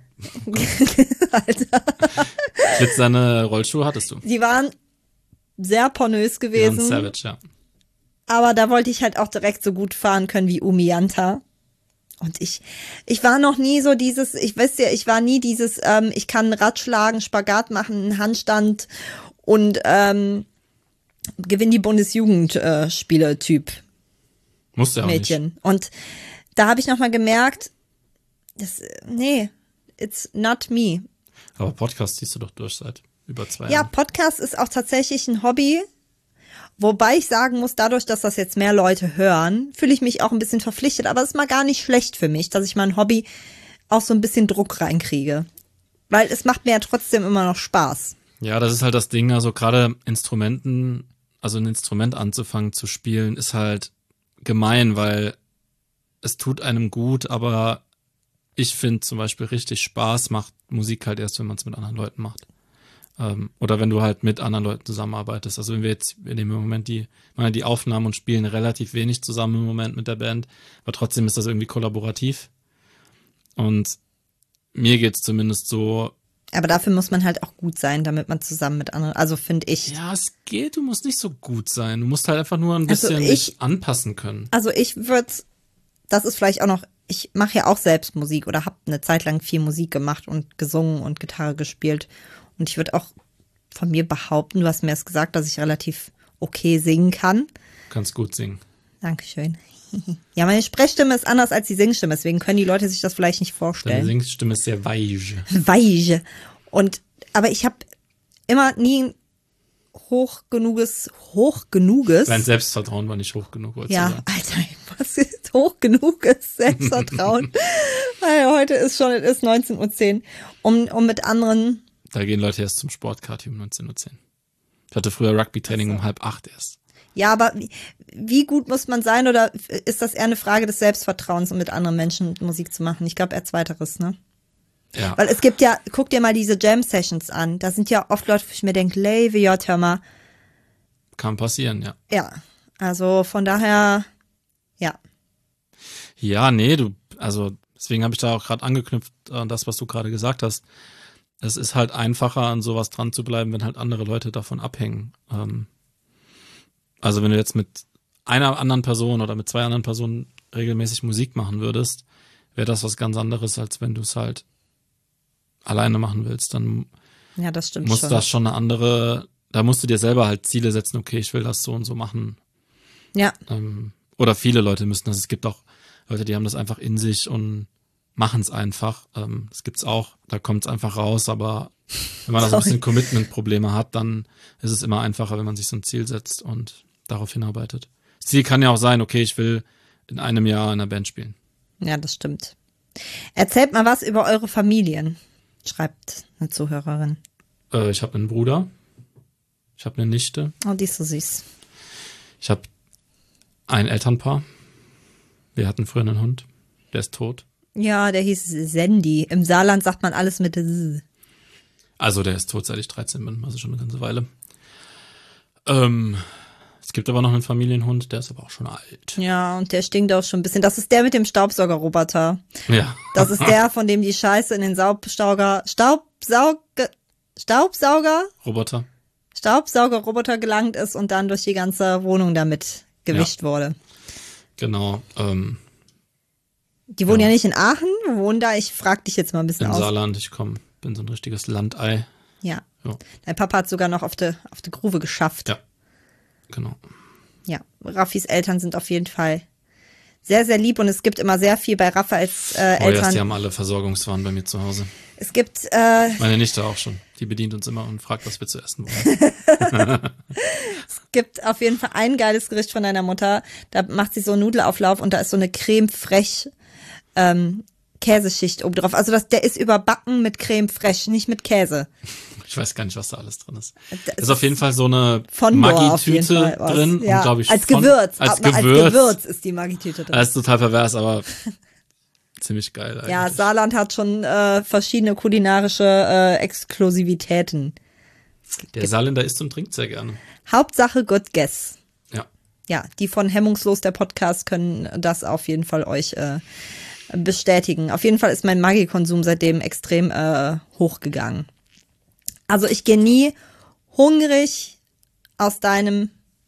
A: Alter.
B: glitzernde Rollschuhe hattest du.
A: Die waren sehr pornös
B: Ja,
A: gewesen.
B: ein Savage, ja.
A: Aber da wollte ich halt auch direkt so gut fahren können wie Umianta. Und ich, ich war noch nie so dieses, ich weiß ja, ich war nie dieses, ähm, ich kann Rad schlagen, Spagat machen, einen Handstand und ähm, gewinn die Bundesjugendspiele-Typ
B: Musst du ja auch
A: Mädchen. Und da habe ich noch mal gemerkt, das, nee, it's not me.
B: nicht. Aber Podcast ziehst du doch durch seit über zwei
A: Ja,
B: Jahren.
A: Podcast ist auch tatsächlich ein Hobby. Wobei ich sagen muss, dadurch, dass das jetzt mehr Leute hören, fühle ich mich auch ein bisschen verpflichtet. Aber es ist mal gar nicht schlecht für mich, dass ich mein Hobby auch so ein bisschen Druck reinkriege. Weil es macht mir ja trotzdem immer noch Spaß.
B: Ja, das ist halt das Ding, also gerade Instrumenten, also ein Instrument anzufangen zu spielen, ist halt gemein, weil es tut einem gut, aber ich finde zum Beispiel richtig Spaß macht Musik halt erst, wenn man es mit anderen Leuten macht. Ähm, oder wenn du halt mit anderen Leuten zusammenarbeitest. Also wenn wir jetzt, wir nehmen im Moment die, machen die Aufnahmen und spielen relativ wenig zusammen im Moment mit der Band, aber trotzdem ist das irgendwie kollaborativ. Und mir geht's zumindest so,
A: Aber dafür muss man halt auch gut sein, damit man zusammen mit anderen, also finde ich.
B: ja, es geht, du musst nicht so gut sein. Du musst halt einfach nur ein
A: Also
B: bisschen
A: ich-
B: dich anpassen können.
A: Also ich würde, das ist vielleicht auch noch, ich mache ja auch selbst Musik oder habe eine Zeit lang viel Musik gemacht und gesungen und Gitarre gespielt. Und ich würde auch von mir behaupten, du hast mir erst gesagt, dass ich relativ okay singen kann.
B: Du kannst gut singen.
A: Dankeschön. Ja, meine Sprechstimme ist anders als die Singstimme, deswegen können die Leute sich das vielleicht nicht
B: Deine
A: vorstellen.
B: Singstimme ist sehr weich.
A: Weige. Und, aber ich habe immer nie hoch genuges, hoch genuges.
B: Dein Selbstvertrauen war nicht hoch genug, wolltest
A: Ja,
B: du sagen.
A: Alter, was ist hoch genuges Selbstvertrauen? Weil heute ist schon, es ist neunzehn Uhr zehn, um, um mit anderen.
B: Da gehen Leute erst zum Sport-Kati um neunzehn Uhr zehn. Ich hatte früher Rugby-Training um halb acht erst.
A: Ja, aber wie, wie gut muss man sein oder ist das eher eine Frage des Selbstvertrauens, um mit anderen Menschen Musik zu machen? Ich glaube eher zweiteres, ne?
B: Ja.
A: Weil es gibt ja, guck dir mal diese Jam-Sessions an. Da sind ja oft Leute, wo ich mir denke, Leve J, hör mal.
B: Kann passieren, ja.
A: Ja, also von daher, ja.
B: Ja, nee, du, also deswegen habe ich da auch gerade angeknüpft an das, was du gerade gesagt hast. Es ist halt einfacher, an sowas dran zu bleiben, wenn halt andere Leute davon abhängen. Ähm, also wenn du jetzt mit einer anderen Person oder mit zwei anderen Personen regelmäßig Musik machen würdest, wäre das was ganz anderes, als wenn du es halt alleine machen willst. Dann
A: Ja, das stimmt
B: muss
A: schon.
B: das schon eine andere, da musst du dir selber halt Ziele setzen, okay, ich will das so und so machen.
A: Ja,
B: Ähm, oder viele Leute müssen das. Es gibt auch Leute, die haben das einfach in sich und machen es einfach. Ähm, das gibt's auch, da kommt es einfach raus, aber wenn man da so ein
A: Sorry.
B: bisschen Commitment-Probleme hat, dann ist es immer einfacher, wenn man sich so ein Ziel setzt und darauf hinarbeitet. Das Ziel kann ja auch sein, okay, ich will in einem Jahr in einer Band spielen.
A: ja, das stimmt. Erzählt mal was über eure Familien, schreibt eine Zuhörerin.
B: Äh, ich habe einen Bruder, ich habe eine Nichte,
A: Oh, die ist so süß.
B: ich habe ein Elternpaar. Wir hatten früher einen Hund, der ist tot.
A: Ja, der hieß Sandy. Im Saarland sagt man alles mit S.
B: Also der ist tot, seit ich dreizehn bin, also schon eine ganze Weile. Ähm, es gibt aber noch einen Familienhund, der ist aber auch schon alt.
A: Ja, und der stinkt auch schon ein bisschen. Das ist der mit dem Staubsaugerroboter.
B: Ja.
A: Das ist der, von dem die Scheiße in den Staubsauger, Staubsauger, Staubsauger,
B: Roboter.
A: Staubsaugerroboter gelangt ist und dann durch die ganze Wohnung damit gewischt wurde.
B: Genau. Ähm,
A: Die wohnen
B: Ja.
A: ja nicht in Aachen, wo wohnen da? Ich frag dich jetzt mal ein bisschen
B: Im
A: aus.
B: Saarland, ich komm, bin so ein richtiges Landei.
A: Ja.
B: Ja.
A: Dein Papa hat sogar noch auf der auf der Grube geschafft.
B: Ja. Genau.
A: Ja, Raffis Eltern sind auf jeden Fall sehr, sehr lieb und es gibt immer sehr viel bei Raphaels äh,
B: Oh ja,
A: Eltern.
B: die haben alle Versorgungswaren bei mir zu Hause.
A: Es gibt, äh,
B: Meine Nichte auch schon. Die bedient uns immer und fragt, was wir zu essen wollen.
A: gibt auf jeden Fall ein geiles Gericht von deiner Mutter. Da macht sie so einen Nudelauflauf und da ist so eine Creme fraiche ähm, Käseschicht oben drauf. Also das, der ist überbacken mit Creme fraiche, nicht mit Käse.
B: Ich weiß gar nicht, was da alles drin ist.
A: Das
B: ist auf jeden Fall so eine
A: Fondor auf jeden
B: Maggi-Tüte
A: Fall was.
B: drin.
A: Ja,
B: und, glaub ich,
A: als
B: Fond-
A: Gewürz.
B: Als
A: Aber
B: Gewürz.
A: Als Gewürz ist die Maggi-Tüte drin.
B: Das ist total pervers, aber ziemlich geil eigentlich.
A: Ja, Saarland hat schon äh, verschiedene kulinarische äh, Exklusivitäten.
B: Der Saarländer isst und trinkt sehr gerne.
A: Hauptsache Good Guess.
B: Ja.
A: Ja, die von Hemmungslos, der Podcast, können das auf jeden Fall euch äh, bestätigen. Auf jeden Fall ist mein Maggi-Konsum seitdem extrem äh, hochgegangen. Also ich gehe nie hungrig aus deinem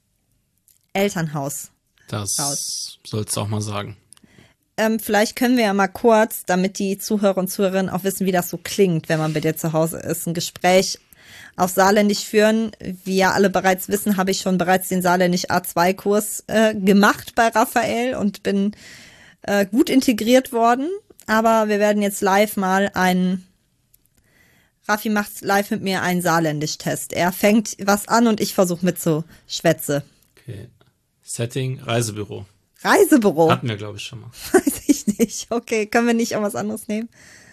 A: Elternhaus.
B: Das
A: Raus.
B: sollst du auch mal sagen.
A: Ähm, vielleicht können wir ja mal kurz, damit die Zuhörer und Zuhörerinnen auch wissen, wie das so klingt, wenn man bei dir zu Hause ist, ein Gespräch auf Saarländisch führen. Wie ja alle bereits wissen, habe ich schon bereits den Saarländisch A zwei Kurs äh, gemacht bei Raphael und bin äh, gut integriert worden. Aber wir werden jetzt live mal einen, Raffi macht live mit mir einen Saarländisch-Test. Er fängt was an und ich versuche mit zu schwätze.
B: Okay. Setting, Reisebüro.
A: Reisebüro.
B: Hatten wir, glaube ich, schon mal.
A: Weiß ich nicht. Okay, können wir nicht irgendwas anderes nehmen?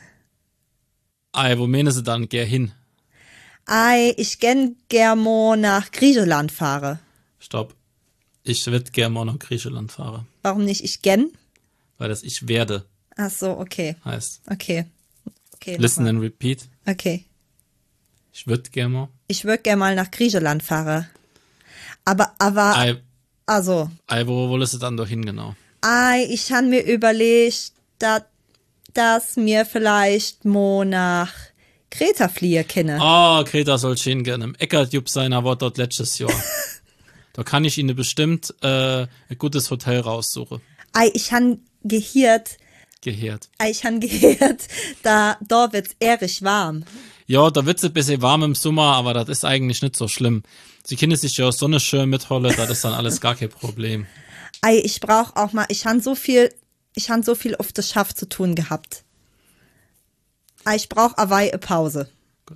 B: Ah, wo meinen sie dann? Geh hin.
A: Ei, ich gern germo nach Griechenland fahre.
B: Stopp. Ich würde gerne mal nach Griechenland fahren.
A: Warum nicht ich gen?
B: Weil das ich werde
A: Ach so, okay.
B: heißt.
A: Okay. Okay.
B: Listen
A: nochmal.
B: and repeat.
A: Okay.
B: Ich würde gerne mal.
A: Ich würde gern mal nach Griechenland fahren. Aber, aber,
B: Ei,
A: also,
B: ei, wo wolltest du dann doch hin genau?
A: ei, ich han mir überlegt, dass, dass mir vielleicht mo nach Kreta fliehen kenne.
B: Oh, Greta soll schön gerne im Eckertjub sein, aber dort letztes Jahr. Da kann ich Ihnen bestimmt äh, ein gutes Hotel raussuchen.
A: Ei, ich han gehiert,
B: Gehört.
A: ei, ich han gehiert, da, da wird's ehrlich warm.
B: Ja, da wird's ein bisschen warm im Sommer, aber das ist eigentlich nicht so schlimm. Sie können sich ja Sonnenschirm mitholen, das ist dann alles gar kein Problem.
A: Ei, ich brauch auch mal, ich han so viel, ich han so viel auf das Schaff zu tun gehabt. Ei, ich brauch awei e Pause.
B: Gut.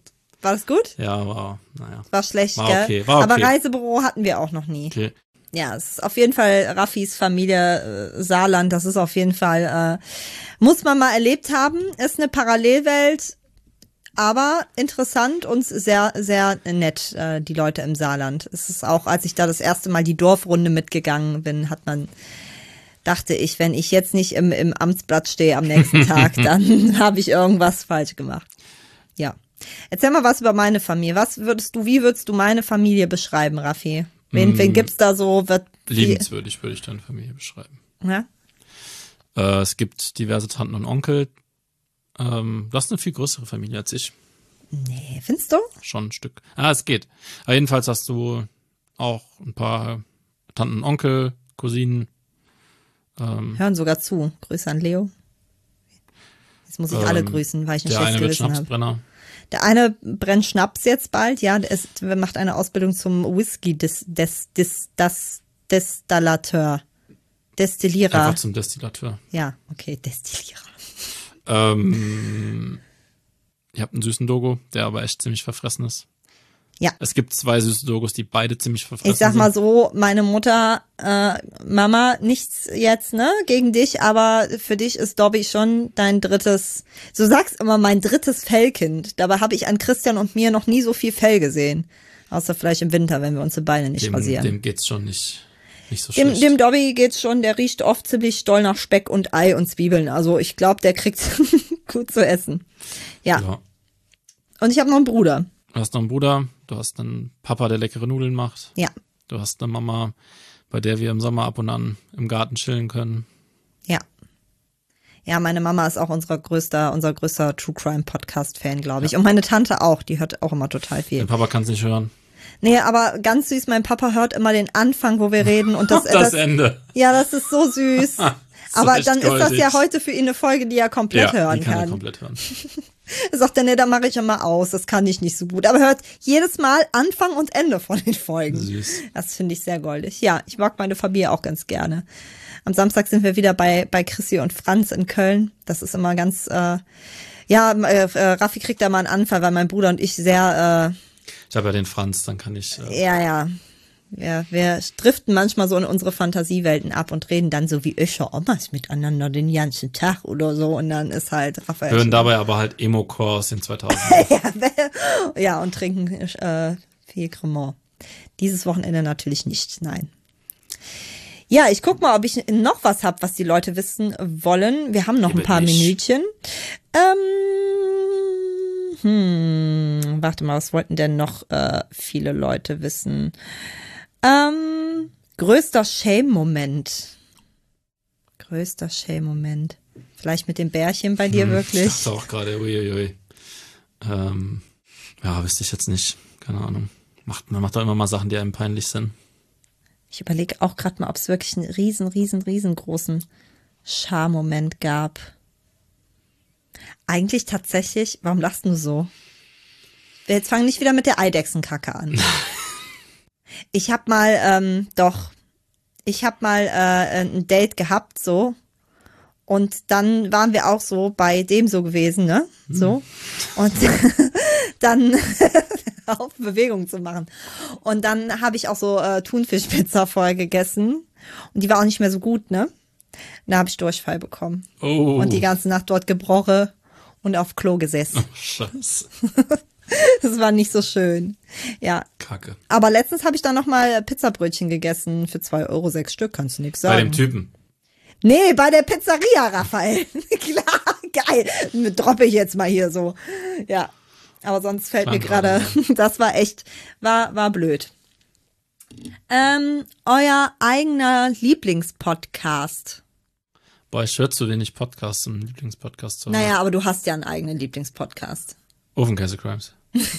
A: War das gut?
B: Ja, war, naja.
A: War schlecht,
B: War
A: gell?
B: okay, war okay.
A: Aber Reisebüro hatten wir auch noch nie.
B: Okay.
A: Ja, es ist auf jeden Fall Raffis Familie äh, Saarland. Das ist auf jeden Fall, äh, muss man mal erlebt haben. Ist eine Parallelwelt, aber interessant und sehr, sehr nett, äh, die Leute im Saarland. Es ist auch, als ich da das erste Mal die Dorfrunde mitgegangen bin, hat man, dachte ich, wenn ich jetzt nicht im, im Amtsblatt stehe am nächsten Tag, dann habe ich irgendwas falsch gemacht. Ja. Erzähl mal was über meine Familie. Was würdest du, wie würdest du meine Familie beschreiben, Raffi? Wen, wen gibt's da so? Wird,
B: liebenswürdig würde ich deine Familie beschreiben.
A: Ja?
B: Äh, es gibt diverse Tanten und Onkel. Ähm, du hast eine viel größere Familie als ich.
A: Nee, findest du?
B: Schon ein Stück. Ah, es geht. Aber jedenfalls hast du auch ein paar Tanten und Onkel, Cousinen. Ähm,
A: Hören sogar zu. Grüße an Leo. Jetzt muss ich
B: ähm,
A: alle grüßen, weil ich ein
B: der
A: schlechtes
B: eine wird
A: Gewissen habe.
B: Schnapsbrenner.
A: Der eine brennt Schnaps jetzt bald, ja, der ist, macht eine Ausbildung zum Whisky des, des, des, das Destillateur. Destillierer.
B: Einfach zum Destillateur.
A: Ja, okay, Destillierer.
B: Ähm, ihr habt einen süßen Dogo, der aber echt ziemlich verfressen ist.
A: Ja.
B: Es gibt zwei süße Dogos, die beide ziemlich verfressen sind.
A: Ich sag mal so, meine Mutter, äh, Mama, nichts jetzt, ne, gegen dich, aber für dich ist Dobby schon dein drittes, du sagst immer mein drittes Fellkind. Dabei habe ich an Christian und mir noch nie so viel Fell gesehen. Außer vielleicht im Winter, wenn wir uns die Beine nicht
B: dem,
A: rasieren.
B: Dem geht's schon nicht, nicht so
A: Dem,
B: schlecht.
A: dem Dobby geht's schon, der riecht oft ziemlich doll nach Speck und Ei und Zwiebeln. Also ich glaube, der kriegt gut zu essen. Ja.
B: ja.
A: Und ich habe noch einen Bruder.
B: Du hast noch einen Bruder, du hast einen Papa, der leckere Nudeln macht.
A: Ja.
B: Du hast eine Mama, bei der wir im Sommer ab und an im Garten chillen können.
A: Ja. Ja, meine Mama ist auch unser größter, unser größter True Crime Podcast Fan, glaube ich.
B: Ja.
A: Und meine Tante auch, die hört auch immer total viel.
B: Dein Papa kann es nicht hören.
A: Nee, aber ganz süß, mein Papa hört immer den Anfang, wo wir reden und das,
B: das,
A: das
B: Ende.
A: Ja, das ist so süß. Aber
B: echt
A: dann ist das
B: goldig.
A: ja heute für ihn eine Folge, die er komplett
B: Ja,
A: hören
B: die kann
A: kann.
B: er komplett hören.
A: Er sagt er, nee, da mache ich immer aus, das kann ich nicht so gut. Aber hört jedes Mal Anfang und Ende von den Folgen.
B: Süß.
A: Das finde ich sehr goldig. Ja, ich mag meine Familie auch ganz gerne. Am Samstag sind wir wieder bei bei Chrissy und Franz in Köln. Das ist immer ganz, äh, ja, äh, äh, Raffi kriegt da mal einen Anfall, weil mein Bruder und ich sehr,
B: Ich habe ja den Franz, dann kann ich...
A: äh,
B: Äh,
A: ja, ja, ja, wir driften manchmal so in unsere Fantasiewelten ab und reden dann so wie Öscher Omas miteinander den ganzen Tag oder so und dann ist halt Raphael.
B: hören dabei aber halt Emo-Core aus den zweitausend.
A: ja, ja, und trinken äh, viel Cremant. Dieses Wochenende natürlich nicht, nein. Ja, ich guck mal, ob ich noch was hab, was die Leute wissen wollen. Wir haben noch
B: Liebe
A: ein paar
B: ich.
A: Minütchen. Ähm, hm, warte mal, was wollten denn noch äh, viele Leute wissen? Ähm, größter Shame-Moment. Größter Shame-Moment. Vielleicht mit dem Bärchen bei dir
B: Hm,
A: wirklich?
B: Ich dachte auch gerade, uiuiui. Ähm, ja, wüsste ich jetzt nicht. Keine Ahnung. Macht, man macht doch immer mal Sachen, die einem peinlich sind.
A: Ich überlege auch gerade mal, ob es wirklich einen riesen, riesen, riesengroßen Schammoment gab. Eigentlich tatsächlich, warum lachst du so? Wir jetzt fangen nicht wieder mit der Eidechsenkacke an. Ich habe mal, ähm, doch, ich habe mal äh, ein Date gehabt, so. Und dann waren wir auch so bei dem so gewesen, ne? So. Und dann auf Bewegung zu machen. Und dann habe ich auch so äh, Thunfischpizza vorher gegessen. Und die war auch nicht mehr so gut, ne? Da habe ich Durchfall bekommen.
B: Oh.
A: Und die ganze Nacht dort gebrochen und auf Klo gesessen.
B: Oh, Scheiße.
A: Das war nicht so schön. Ja.
B: Kacke.
A: Aber letztens habe ich dann noch mal Pizzabrötchen gegessen für zwei Euro sechs Stück, kannst du nichts sagen.
B: Bei dem Typen.
A: Nee, bei der Pizzeria, Raphael. Klar, geil. Droppe ich jetzt mal hier so. Ja. Aber sonst fällt
B: Klang
A: mir gerade, das war echt, war, war blöd. Ähm, euer eigener Lieblingspodcast.
B: Boah, ich höre zu wenig Podcasts, um einen Lieblingspodcast zu hören.
A: Naja, aber du hast ja einen eigenen Lieblingspodcast.
B: Ofenkäse Crimes.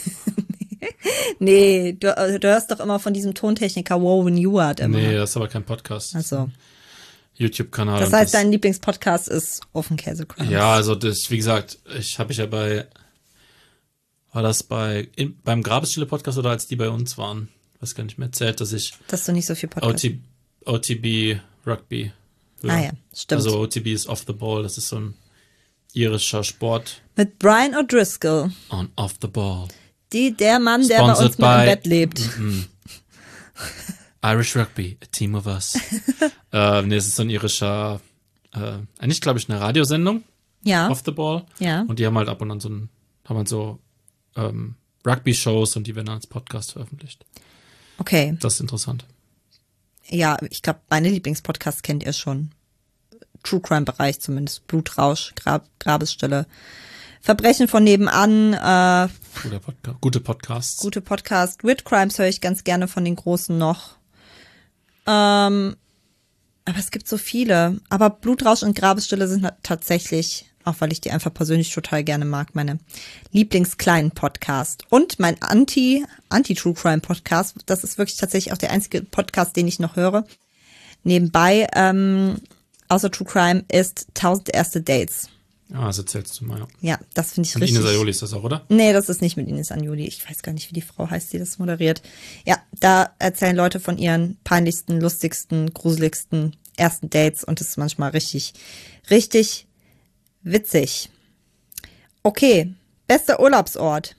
A: Nee, du, du hörst doch immer von diesem Tontechniker Woven Ewart immer.
B: Nee, das ist aber kein Podcast.
A: Also,
B: YouTube-Kanal.
A: das
B: und
A: heißt, dein Lieblingspodcast ist Ofenkäse.
B: Ja, also das, wie gesagt, ich habe ich ja bei, war das bei, in, beim Grabesstille-Podcast oder als die bei uns waren? Weiß gar nicht mehr, erzählt, dass ich
A: Dass du nicht so viel Podcast.
B: O T B Rugby höre.
A: Ah ja, stimmt.
B: Also O T B ist Off the Ball, das ist so ein irischer Sport.
A: Mit Brian O'Driscoll.
B: On Off the Ball.
A: Die, der Mann, der
B: Sponsored
A: bei uns mit
B: by-
A: im Bett lebt.
B: Mhm. Irish Rugby, a team of us. äh, nee, es ist so ein irischer, äh, eigentlich glaube ich eine Radiosendung,
A: Ja,
B: Off the Ball.
A: ja.
B: Und die haben halt ab und an so ein, haben halt so ähm, Rugby-Shows und die werden dann als Podcast veröffentlicht.
A: Okay.
B: Das ist interessant.
A: Ja, ich glaube, meine Lieblingspodcasts kennt ihr schon. True Crime-Bereich zumindest. Blutrausch, Grab, Grabesstille. Verbrechen von nebenan, äh,
B: Guter Podca- gute Podcasts.
A: gute Podcast. Weird Crimes höre ich ganz gerne von den Großen noch. Ähm, aber es gibt so viele. Aber Blutrausch und Grabesstille sind tatsächlich, auch weil ich die einfach persönlich total gerne mag, meine Lieblingskleinen Podcast. Und mein Anti, Anti-True Crime Podcast, das ist wirklich tatsächlich auch der einzige Podcast, den ich noch höre. Nebenbei, ähm, außer True Crime, ist tausend erste Dates.
B: Ah, das erzählst du mal, ja.
A: Ja, das finde ich
B: Und
A: richtig.
B: Ines Aioli ist das auch, oder?
A: Nee, das ist nicht mit Ines Anjuli. Ich weiß gar nicht, wie die Frau heißt, die das moderiert. Ja, da erzählen Leute von ihren peinlichsten, lustigsten, gruseligsten ersten Dates und das ist manchmal richtig, richtig witzig. Okay, bester Urlaubsort.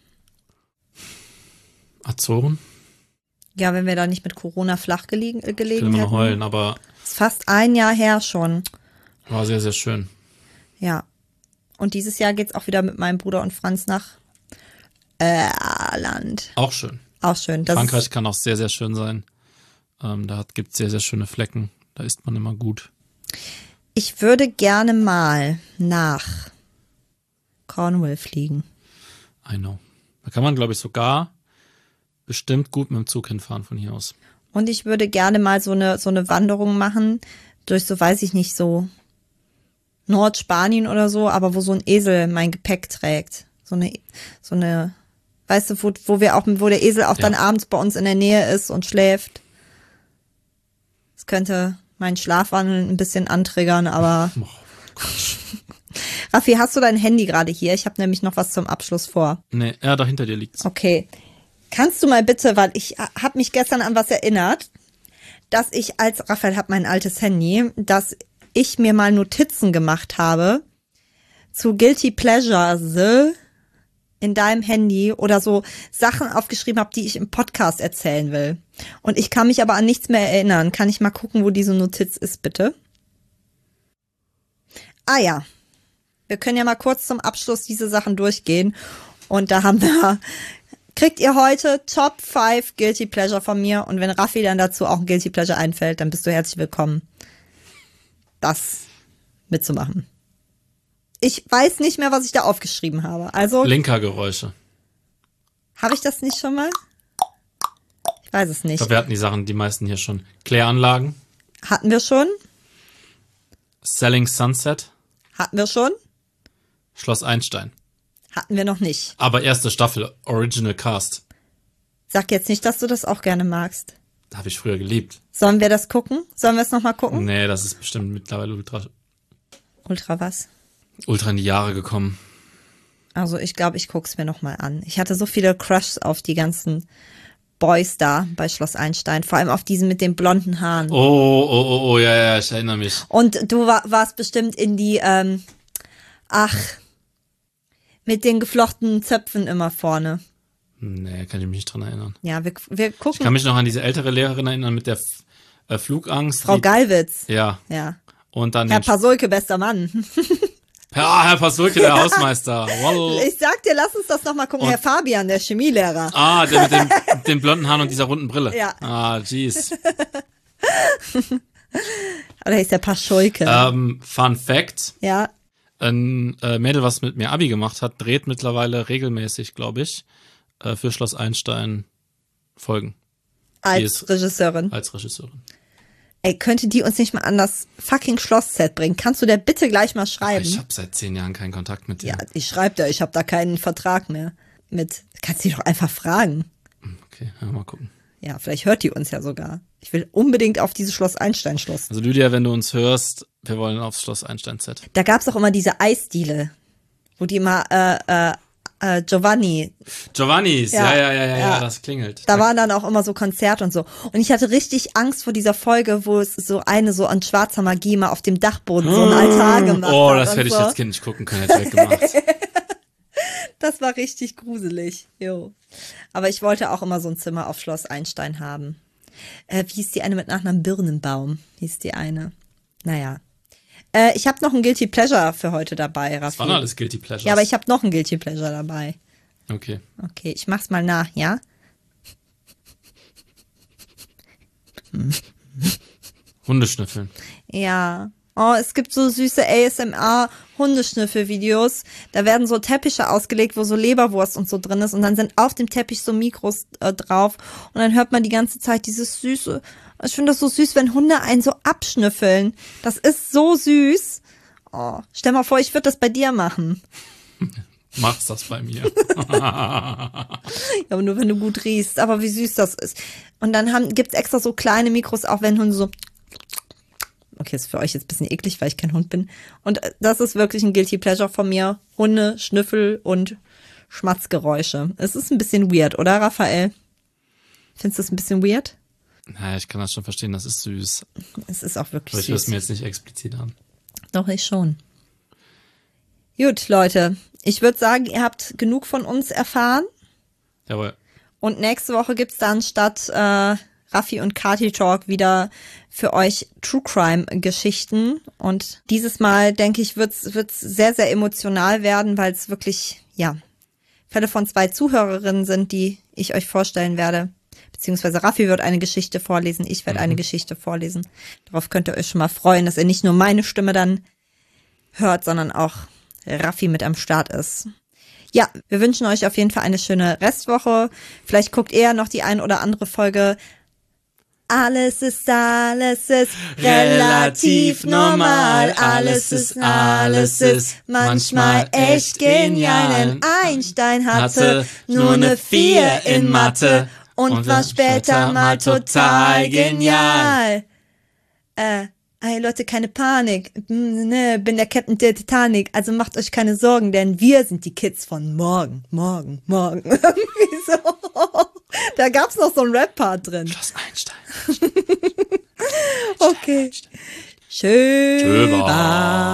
B: Azoren?
A: Ja, wenn wir da nicht mit Corona flach gelegen, äh,
B: Ich will
A: gelegen
B: immer noch
A: hätten.
B: heulen, aber
A: Ist fast ein Jahr her schon.
B: war sehr, sehr schön.
A: Ja. Und dieses Jahr geht's auch wieder mit meinem Bruder und Franz nach äh, Irland.
B: Auch schön.
A: Auch schön. Das
B: Frankreich
A: ist,
B: kann auch sehr, sehr schön sein. Ähm, da gibt es sehr, sehr schöne Flecken. Da isst man immer gut.
A: ich würde gerne mal nach Cornwall fliegen.
B: I know. Da kann man, glaube ich, sogar bestimmt gut mit dem Zug hinfahren von hier aus.
A: Und ich würde gerne mal so eine, so eine Wanderung machen durch so, weiß ich nicht, so Nordspanien oder so, aber wo so ein Esel mein Gepäck trägt. So eine, so eine, weißt du, wo, wo wir auch, wo der Esel auch
B: Ja.
A: dann abends bei uns in der Nähe ist und schläft. Das könnte meinen Schlafwandel ein bisschen antriggern, aber
B: Oh,
A: Raffi, hast du dein Handy gerade hier? Ich habe nämlich noch was zum Abschluss vor.
B: nee, ja, da hinter dir liegt's.
A: Okay. Kannst du mal bitte, weil ich habe mich gestern an was erinnert, dass ich als, Raphael hat mein altes Handy, dass ich mir mal Notizen gemacht habe zu Guilty Pleasures in deinem Handy oder so Sachen aufgeschrieben habe, die ich im Podcast erzählen will. Und ich kann mich aber an nichts mehr erinnern. Kann ich mal gucken, wo diese Notiz ist, bitte? Ah ja. Wir können ja mal kurz zum Abschluss diese Sachen durchgehen. Und da haben wir, kriegt ihr heute Top fünf Guilty Pleasure von mir. Und wenn Raffi dann dazu auch ein Guilty Pleasure einfällt, dann bist du herzlich willkommen, das mitzumachen. Ich weiß nicht mehr, was ich da aufgeschrieben habe. Also,
B: Blinkergeräusche.
A: habe ich das nicht schon mal? Ich weiß es
B: Ich
A: nicht.
B: glaube, wir hatten die Sachen, die meisten hier schon. Kläranlagen,
A: Hatten wir schon?
B: Selling Sunset,
A: Hatten wir schon?
B: Schloss Einstein.
A: Hatten wir noch nicht.
B: Aber erste Staffel, Original Cast.
A: Sag jetzt nicht, dass du das auch gerne magst.
B: Habe ich früher geliebt.
A: Sollen wir das gucken? Sollen wir es nochmal gucken?
B: Nee, das ist bestimmt mittlerweile ultra,
A: Ultra was?
B: ultra in die Jahre gekommen.
A: Also ich glaube, ich guck's mir nochmal an. Ich hatte so viele Crushs auf die ganzen Boys da bei Schloss Einstein. Vor allem auf diesen mit den blonden Haaren.
B: Oh, oh, oh, oh, ja, ja, ich erinnere mich.
A: Und du war, warst bestimmt in die, ähm, ach, mit den geflochtenen Zöpfen immer vorne.
B: Nee, kann ich mich nicht dran erinnern.
A: Ja, wir, wir
B: Ich
A: gucken.
B: kann mich noch an diese ältere Lehrerin erinnern mit der F äh, Flugangst.
A: Frau
B: die-
A: Gallwitz.
B: Ja.
A: Ja.
B: Und dann
A: Herr
B: den
A: Pasulke, bester Mann.
B: Ja, Herr Pasulke, der Hausmeister. Wow.
A: Ich sag dir, lass uns das nochmal gucken.
B: Und-
A: Herr Fabian, der Chemielehrer.
B: Ah, der mit dem, mit den blonden Haaren und dieser runden Brille.
A: Ja.
B: Ah, jeez.
A: Oder ist der Paschulke?
B: Ähm, Fun Fact.
A: Ja.
B: Ein äh, Mädel, was mit mir Abi gemacht hat, dreht mittlerweile regelmäßig, glaube ich, äh, für Schloss Einstein Folgen
A: Als
B: ist-
A: Regisseurin.
B: als Regisseurin.
A: Ey, könnte die uns nicht mal an das fucking Schlossset bringen? Kannst du der bitte gleich mal schreiben?
B: Ich habe seit zehn Jahren keinen Kontakt mit ihr.
A: Ja, ich schreibe dir, ich habe da keinen Vertrag mehr mit. Kannst du die doch einfach fragen.
B: Okay, ja, mal gucken.
A: Ja, vielleicht hört die uns ja sogar. Ich will unbedingt auf dieses Schloss Einstein Schloss.
B: Also Lydia, wenn du uns hörst, wir wollen aufs Schloss Einstein Z.
A: Da gab's auch immer diese Eisdiele, wo die immer äh, äh, äh, Giovanni,
B: Giovannis, ja,
A: Ja,
B: ja, ja, ja, ja,
A: ja.
B: das klingelt.
A: da waren dann auch immer so Konzerte und so. Und ich hatte richtig Angst vor dieser Folge, wo es so eine so an schwarzer Magie mal auf dem Dachboden so einen Altar gemacht
B: Oh,
A: hat.
B: das
A: und
B: hätte ich
A: so.
B: als Kind nicht gucken können, hätte ich weggemacht.
A: Das war richtig gruselig. Jo. Aber ich wollte auch immer so ein Zimmer auf Schloss Einstein haben. Äh, wie hieß die eine mit Nachnamen Birnenbaum? Hieß die eine. Naja. Äh, ich habe noch ein Guilty Pleasure für heute dabei, Raffi.
B: Das waren alles Guilty Pleasures.
A: Ja, aber ich habe noch ein Guilty Pleasure dabei.
B: Okay.
A: Okay, ich mach's mal nach, ja?
B: Hundeschnüffeln.
A: Ja. Oh, es gibt so süße A S M R-Hundeschnüffel-Videos. Da werden so Teppiche ausgelegt, wo so Leberwurst und so drin ist. Und dann sind auf dem Teppich so Mikros äh, drauf. Und dann hört man die ganze Zeit dieses süße. Ich finde das so süß, wenn Hunde einen so abschnüffeln. Das ist so süß. Oh, stell mal vor, ich würde das bei dir machen.
B: Machst das bei mir.
A: Ja, aber nur wenn du gut riechst. Aber wie süß das ist. Und dann haben, gibt's extra so kleine Mikros, auch wenn Hunde so... Okay, ist für euch jetzt ein bisschen eklig, weil ich kein Hund bin. Und das ist wirklich ein Guilty Pleasure von mir. Hunde, Schnüffel und Schmatzgeräusche. Es ist ein bisschen weird, oder, Raphael? Findest du es ein bisschen weird?
B: Naja, ich kann das schon verstehen, das ist süß.
A: Es ist auch wirklich
B: Aber ich
A: süß.
B: höre es mir jetzt nicht explizit an.
A: Doch, ich schon. Gut, Leute. Ich würde sagen, ihr habt genug von uns erfahren.
B: Jawohl.
A: Und nächste Woche gibt's dann statt äh, Raffi und Kati Talk wieder für euch True Crime Geschichten. Und dieses Mal, denke ich, wird's wird's sehr, sehr emotional werden, weil es wirklich, ja, Fälle von zwei Zuhörerinnen sind, die ich euch vorstellen werde. Beziehungsweise Raffi wird eine Geschichte vorlesen, ich werde mhm. eine Geschichte vorlesen. Darauf könnt ihr euch schon mal freuen, dass ihr nicht nur meine Stimme dann hört, sondern auch Raffi mit am Start ist. Ja, wir wünschen euch auf jeden Fall eine schöne Restwoche. Vielleicht guckt ihr noch die ein oder andere Folge. Alles ist, alles ist relativ normal. Alles ist, alles ist manchmal echt genial. Denn Einstein hatte nur eine vier in Mathe und war später mal total genial. Äh, Hey Leute, keine Panik. Ne, bin der Captain der Titanic. Also macht euch keine Sorgen, denn wir sind die Kids von morgen, morgen, morgen. Wieso? Da gab's noch so einen Rap-Part drin.
B: Schloss Einstein.
A: Okay. Schön.
B: Tschö war.